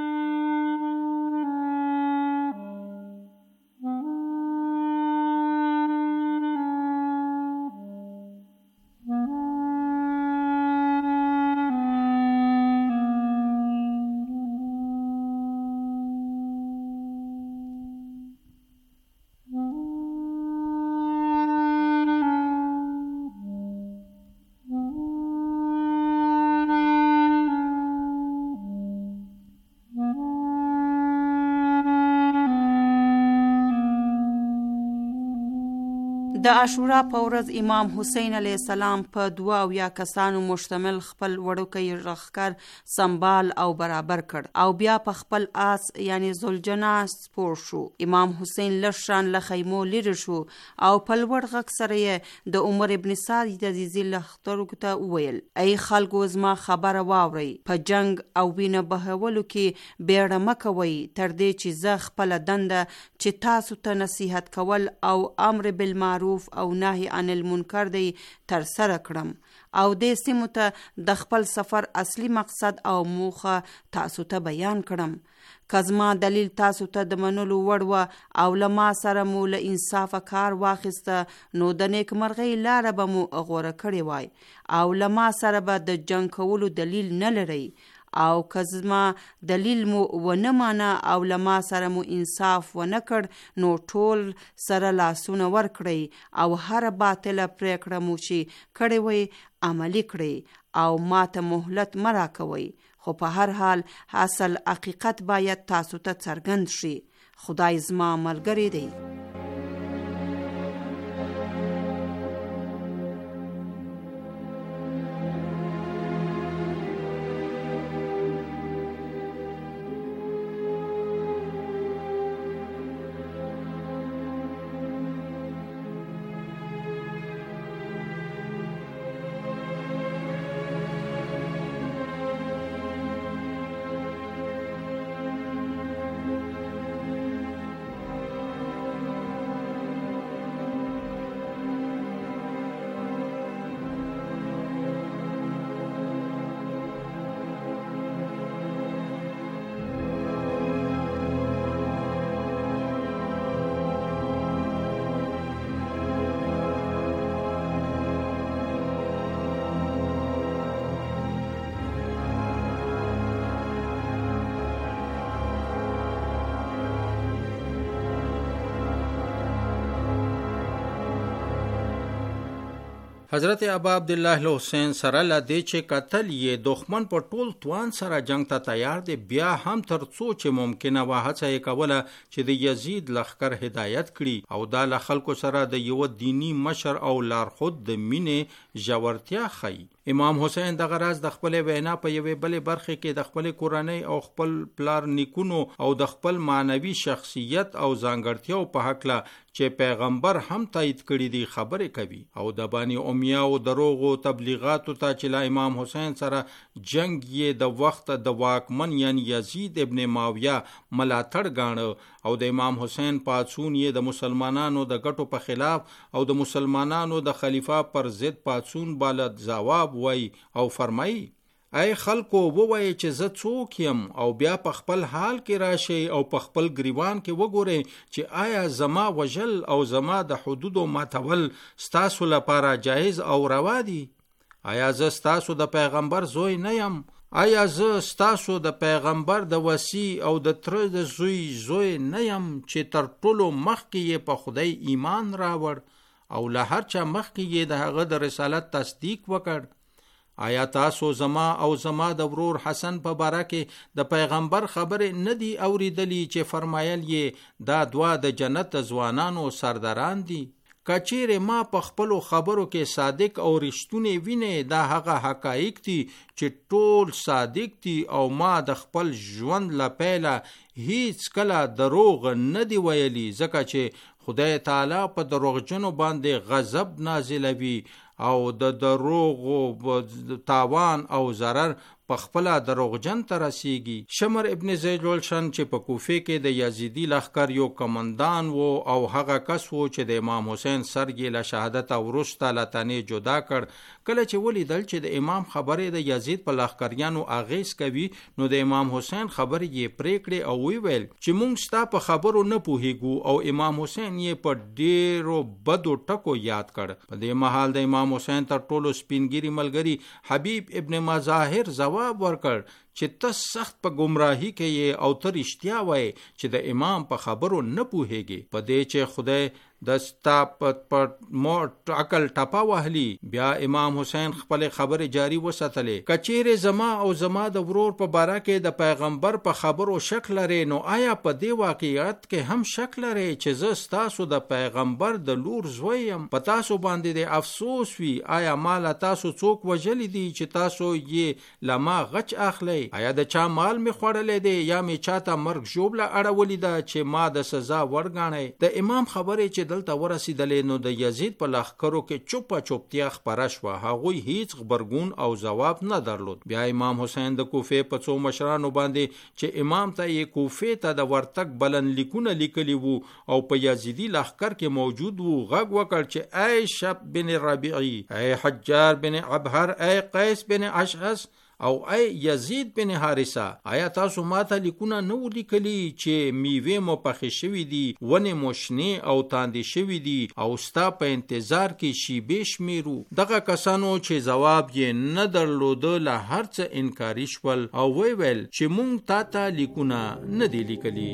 Speaker 5: د عاشورا په ورځ امام حسین علیه السلام په 22 کسانو مشتمل خپل وړوکی لښکر سنبال او برابر کړ او بیا په خپل آس یعنی ذوالجنا سپور شو. امام حسین لشان له خیمو لرې شو او په لوړ غږ سره یې د عمر ابن سعد د عزیزي لښکرو ته وویل: ای خلکو، زما خبره واورئ، په جنگ او وینه بهولو کې بیړه مه کوئ تر دې چې زه خپله دنده چې تاسو ته نصیحت کول او امر بالمعروف او نهی عن المنکر دی تر سره کړم او دې سیمو ته د خپل سفر اصلي مقصد او موخه تاسو ته بیان کړم. که زما دلیل تاسو ته د منلو وړ و او له ما سره مو له انصافه کار واخیسته نو د نیکمرغۍ لاره به مو غوره کړې وای او له ما سره به د جنګ کولو دلیل نه لرئ او که زما دلیل مو ونه مانه او له ما سره مو انصاف ونه کړ نو ټول سره لاسونه ورکړئ او هر باطله پریکړه مو چې کړې وئ عملي کړئ او ما ته مهلت مه راکوئ، خو په هر حال اصل حقیقت باید تاسو ته څرګند شي. خدای زما ملګری دی.
Speaker 2: حضرت ابا عبدالله حسین سره لا دی چې قتل یې دښمن په ټول توان سره جنگ ته تیار دی، بیا هم تر څو چې ممکنه وه هڅه یې کوله چې د یزید لښکر هدایت کړي او دا له خلکو سره د یو دینی مشر او لارښود د مینې ژورتیا ښیي. امام حسین دغه راز د خپل وینا په یوې بلې برخه کې د خپل کورنۍ او خپل پلار نیکونو او د خپل معنوي شخصیت او ځانګړتیاو په هکله چې پیغمبر هم تایید کړي دي خبرې کوي او د بانی امیه او دروغو تبلیغاتو ته چې له امام حسین سره جنگ یې د وخت د واکمن یعنی یزید ابن معاویه ملاتړ ګاڼه او د امام حسین پاڅون یې د مسلمانانو د ګټو په خلاف او د مسلمانانو د خلیفہ پر ضد پاڅون بالد جواب وای او فرمایي ای خلکو ووایي چې زه څوک یم او بیا په خپل حال کې راشي او په خپل گریوان کې وګورئ چې آیا زما وژل او زما د حدودو ماتول ستاسو لپاره جایز او روا دي؟ آیا زه ستاسو د پیغمبر زوی نه یم؟ آیا زه ستاسو د پیغمبر د وصي او د تره د زوی نه یم چې تر ټولو مخکې یې په خدای ایمان راوړ او له هر چا مخکې یې د هغه د رسالت تصدیق وکړ؟ آیا تاسو زما او زما د ورور حسن په باره کې د پیغمبر خبرې نه دي اوریدلی چې فرمایل یې دا دوا د جنت ځوانانو سرداران دي؟ کچېرې ما په خپلو خبرو کې صادق او رښتونی وینې دا هغه حقایق دي چې ټول صادق دي او ما د خپل ژوند له پیله هیڅ کله دروغ نه دی ویلي، ځکه چې خدای تعالی په دروغجنو باندې غضب نازلوي او د دروغو تاوان او ضرر په خپل دروغجن ته رسیږي. شمر ابن زید الشن چې په کوفه کې د یزیدی لښکر یو کماندان وو او هغه کس وو چې د امام حسین سر یې له شهادت وروسته له تنې جدا کړ، کله چې ولیدل چې د امام خبرې د یزید په لښکریانو اغیز کوي نو د امام حسین خبرې یې پرېکړې او ویل چې مونږ ستا په خبرو نه پوهیږو او امام حسین یې په ډیرو بدو ټکو یاد کړ. په دې مهال د امام حسین تر ټولو سپینګری ملګری حبیب ابن مظاهر جواب ورکړ چې ته سخت په گمراهی کې یې او ته رښتیا وایې چې د امام په خبرو نه پوهیږي. په دې چې خدای د ستا په عقل ټپه وهلی بیا امام حسین خپل خبرې جاری وساتلې. کچېرې زما او زما د ورور په باره کې د پیغمبر په خبرو شک لري نو آیا په دې واقعیت کې هم شک لري چې زه ستاسو د پیغمبر د لور زوی یم؟ په تاسو باندې د افسوس وي آیا ما له تاسو څوک وژلی دي چې تاسو یې له ما غچ اخلئ؟ آیا د چا مال می خوړلی دی یا می چاته مرګ ژوبله اړولې ده چې ما د سزا ورګاڼئ؟ د امام خبرې چې دلته ورسېدلې نو د یزید په لښکرو کې چوپتیا خپره شوه. هغوی هیڅ غبرګون او ځواب نه درلود. بیا امام حسین د کوفې په څو مشرانو باندې چې امام ته یې کوفې ته د ورتګ بلن لیکونه لیکلي وو او په یزیدي لښکر کې موجود وو غږ وکړ چې ای شب بن ربیعی، ای حجار بن عبهر، ای قیس بن اشعث او ای یزید بن حارثه، آیا تاسو ماته لیکونه نه ولیکلي چې میوې مو پخې شوي دي، ونې مو شنې او تاندې شوي دي او ستا په انتظار کې شیبې شمیرو؟ دغه کسانو چې جواب یې نه درلوده له هر څه انکاري شول او ویل چې مونږ تا ته لیکونه نه دي لیکلي.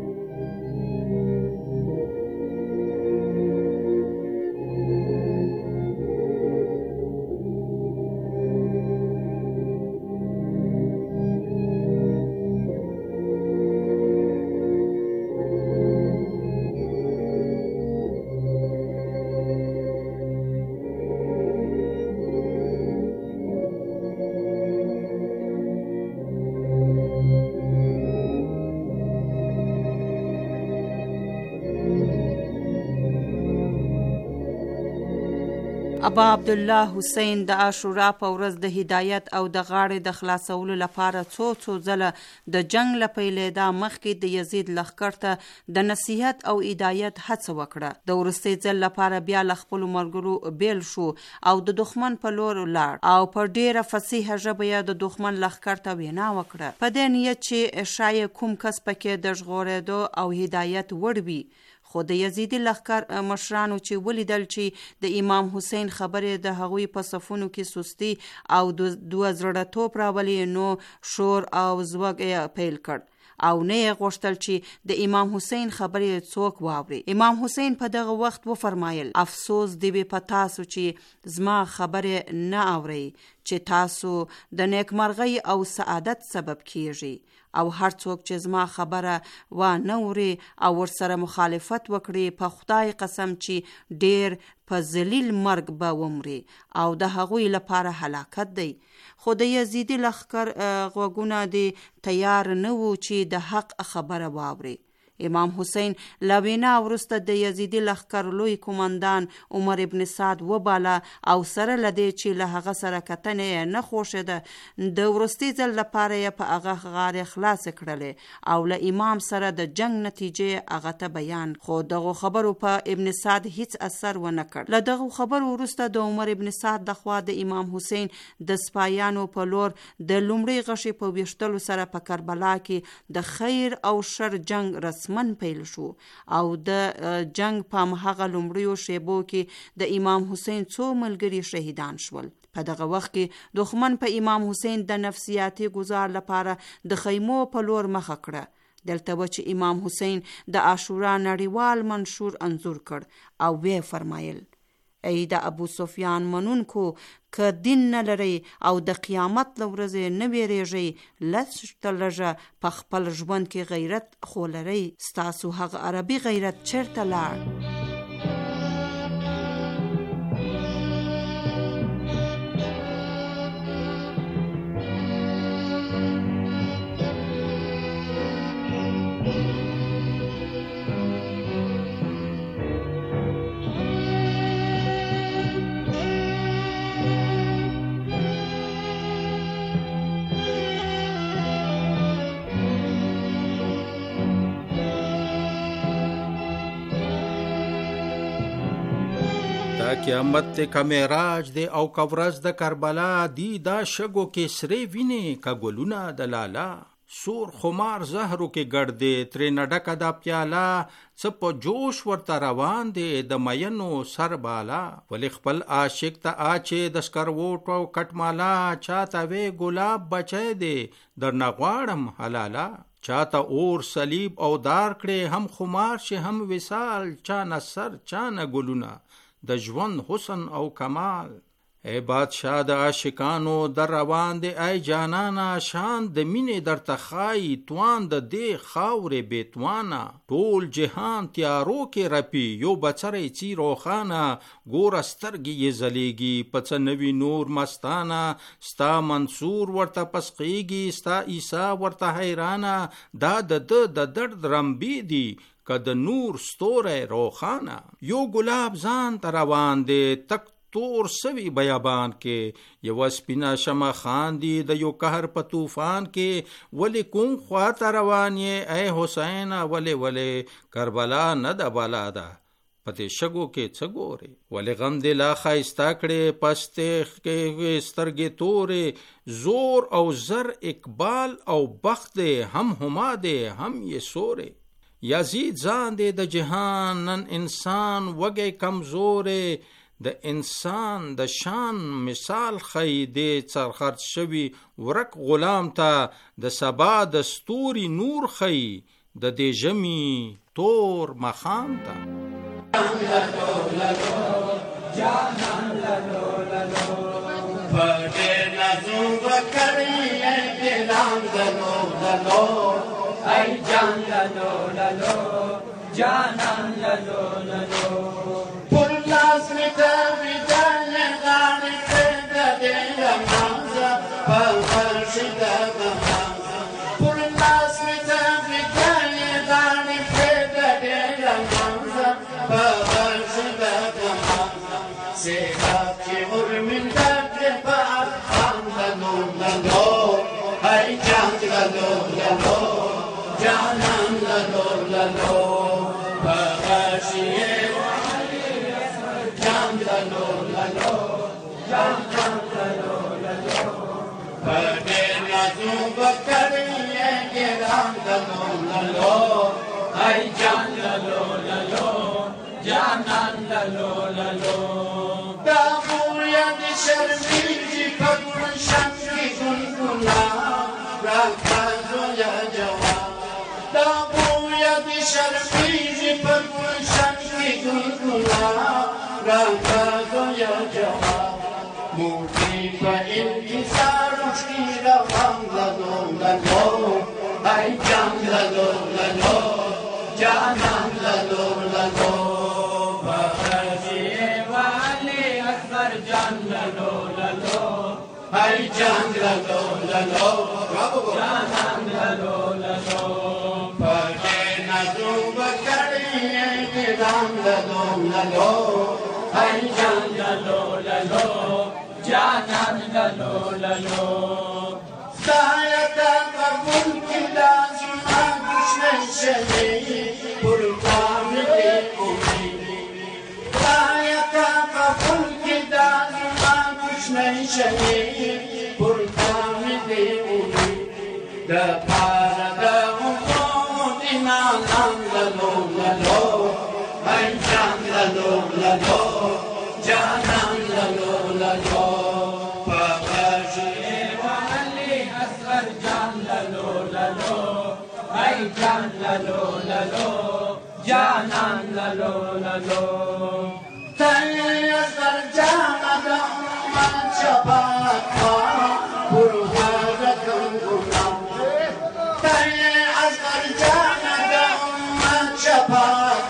Speaker 5: ابا عبدالله حسین د عاشورا په ورځ د هدایت او د غاړې د خلاصولو لپاره څو ځله د جنگ له پیلېدا مخکې د یزید لښکر ته د نصیحت او هدایت هڅه وکړه. د وروستي ځل لپاره بیا له خپلو ملګرو بیل شو او د دښمن په لور لاړ او په ډیره فصیحه ژبه یې د دښمن لښکر ته وینا وکړه په دې نیت چې شاید کوم کس پکې د ژغورېدو او هدایت وړ وي. خو د یزیدي لښکر مشرانو چې ولیدل چې د امام حسین خبرې د هغوی په صفونو کې سستی او دوه زړه توپ راولي نو شور او زوږ پیل کړ او نه یې غوښتل چې د امام حسین خبرې څوک واوري. امام حسین په دغه وخت وفرمایل افسوس دی وي په تاسو چې زما خبرې نه اورئ چې تاسو د نیکمرغۍ او سعادت سبب کیږي او هر څوک چې زما خبره و نه اوري او ورسره مخالفت وکړي په خدای قسم چې ډیر په ذلیل مرګ به ومري او د هغوی لپاره هلاکت دی. خو د یزیدي لښکر غوږونه دي تیار نه وو چې د حق خبره واوري. امام حسین له وینا وروسته د یزیدي لښکر لوی قومندان عمر ابن سعد وباله او سره له دې چې له هغه سره کتنې نه خوښېده د وروستي ځل لپاره یې په هغه غارې خلاصې کړلې او له امام سره د جنگ نتیجې هغه ته بیان. خو دغو خبرو په ابن سعد هیڅ اثر ونه کړ. له دغو خبرو وروسته د عمر ابن سعد د خوا د امام حسین د سپایانو په لور د لومړۍ غشې په ویشتلو سره په کربلا کې د خیر او شر جنگ رسمن پیل شو او د جنگ په هماغه لومړیو شیبو کې د امام حسین څو ملګري شهیدان شول. په دغه وخت کې دښمن په امام حسین د نفسیاتي گزار لپاره د خیمو په لور مخه کړه. دلته و چې امام حسین د عاشورا نړیوال منشور انځور کړ او وی فرمایل ای د ابو سفیان منونکو که دین نه لرئ او د قیامت له ورځې نه ویریږئ لږ لږه په خپل ژوند کې غیرت خو لرئ. ستاسو هغه عربي غیرت چیرته لاړ؟
Speaker 2: قیامت ته که معراج دی او که ورځ د کربلا دی دا شګو کې سرې وینې که ګلونه د لالا سور خمار زهرو کې ګډ دی ترې نه ډکه دا پیاله څه په جوش ورته روان دی د مینو سر بالا ولې خپل عاشق ته آچې د سکروټو او کټمالا چاته وی ګلاب بچی دی درنه غواړم حلالا چاته اور صلیب او دار کړې هم خمار شي هم وصال چا نه سر چا نه ګلونه د ژوند حسن او کمال. ای بادشاہ د عاشقانو در روان دی ای جانانا شان د مینې در تخای توان د دې خاورې بیتوانا ټول جهان تیارو کې رپی یو بڅری چی روخانه ګور سترګې یې زلیږي پڅ نوی نور مستانه ستا منصور ورته پسقیږي ستا عیسی ورته حیرانه دا د درد رمبی دی که د نور ستوری روخانه یو ګلاب ځان ته روان دی تک تور سوی بیابان کې یو سپینا شمع خاندي د یو قهر په طوفان کې ولی کوم خواته روان یې ای حسین ولی کربلا نه د بالا ده پته شګو کې څه ګوري ولی غم دی لا خایستا کړي پسته کې سترګې تورې زور او زر اقبال او بخت هم هما دی هم یې سورې یزید ځان دی د جهان نن انسان وږی کمزورې د انسان د شان مثال خی دی څرخرد شوی ورک غلام ته د سبا د ستوري نور خی د دې ژمي تور مخام ته
Speaker 7: ای جان لالو لالو جانان لالو لالو پر لاس می تابیدن غانی پیدا دی رمانزا پاور شده بمانزا پر لاس می تابیدن غانی پیدا دی رمانزا پاور شده بمانزا سیخاب کی غرمین دبر بار خان لالو لالو ای جان لالو لالو جانان لالو لالو بغاشیه جان لالو لالو جانان لالو لالو بغیر نازو بکریه گران لالو لالو ای جان لالو لالو جانان لالو لالو دامور یاد شرمیجی پگون شمشی گنگونا راکازو یا جوان دی شرمیزی پر گلشن کی گلگلا راکا دو یا جواب موتی پا انتظار اچکی روان لدو لدو ای جان لدو لدو جانان لدو لدو بخشی والی اکبر جان لدو لدو ای جان لدو لدو جانان لدو لدو پاکے نزو بکڑی اکرام لدو لدو ای جان لدو لدو جانان لدو لدو سایتا قبول کی لازمہ کچھ نہیں چلے پرکام دے امید سایتا قبول کی لازمہ کچھ نہیں چلے پرکام دے امید دا پارا دا امود نام لدو لدو ای جان لدو لدو جانان لدو لدو جان للو للو جانان للو للو تای اثر جان من شبات برهانكم غلام تای اثر جان من شبات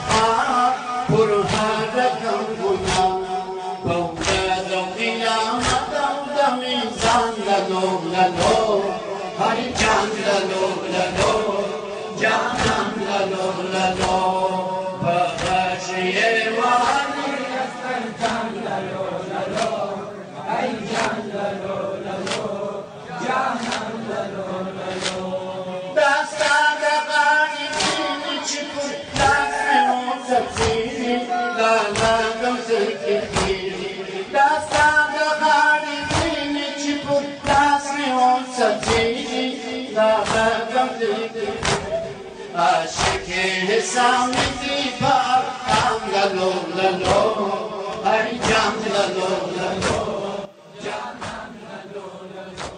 Speaker 7: برهانكم غلام بعد قیامت و میزان للو للو هر جان للو للو جانان للو للو بخشیه وانی اکبر جان للو للو ای جان للو للو جانان للو للو دستا دقانی دینی چی پر دستمون سبزیری لالا گمزکی خیری دستا دقانی دینی چی پر دستمون سبزیری لالا گمزکی عاشق حسام دیپار کام للو للو ای جان للو للو جانان للو للو.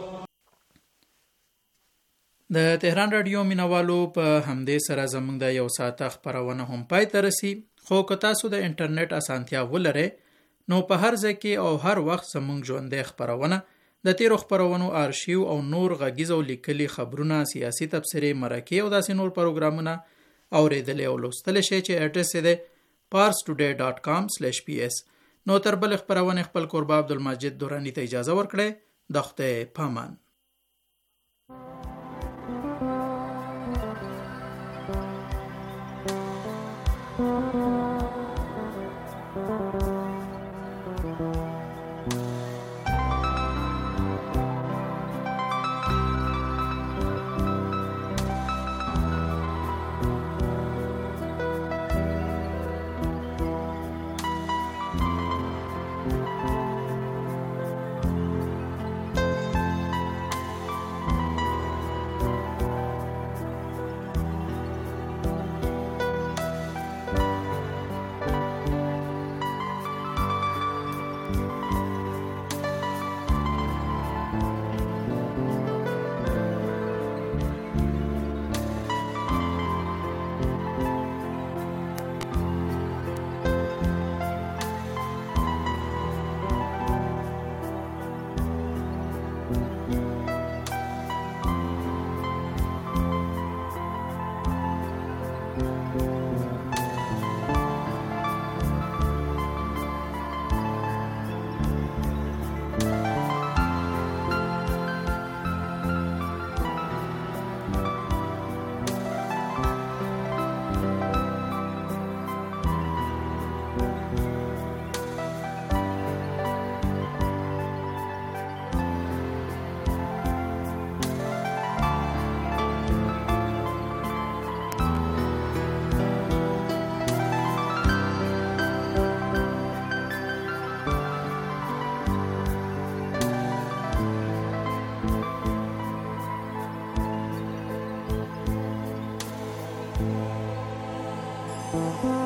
Speaker 4: د تهران رادیو مینوالو په همدې سره زموږ د یو ساعته خپرونه هم پای ته رسي خو که تاسو د انټرنیټ اسانتیا ولرئ نو په هر ځای کې او هر وخت زموږ ژوندۍ خپرونه د تیرو خپرونو آرشیو او نور غږیز او لیکلي خبرونه سیاسي تبصرې مرکې او داسې نور پروګرامونه اوریدلی او لوستلی شئ چې اډرس یې دی parstoday.com/ps. نو تر بل خپرونې خپل کوربه عبدالمجید دورانی ته اجازه ورکړئ. د خدای پامان.
Speaker 8: Thank you.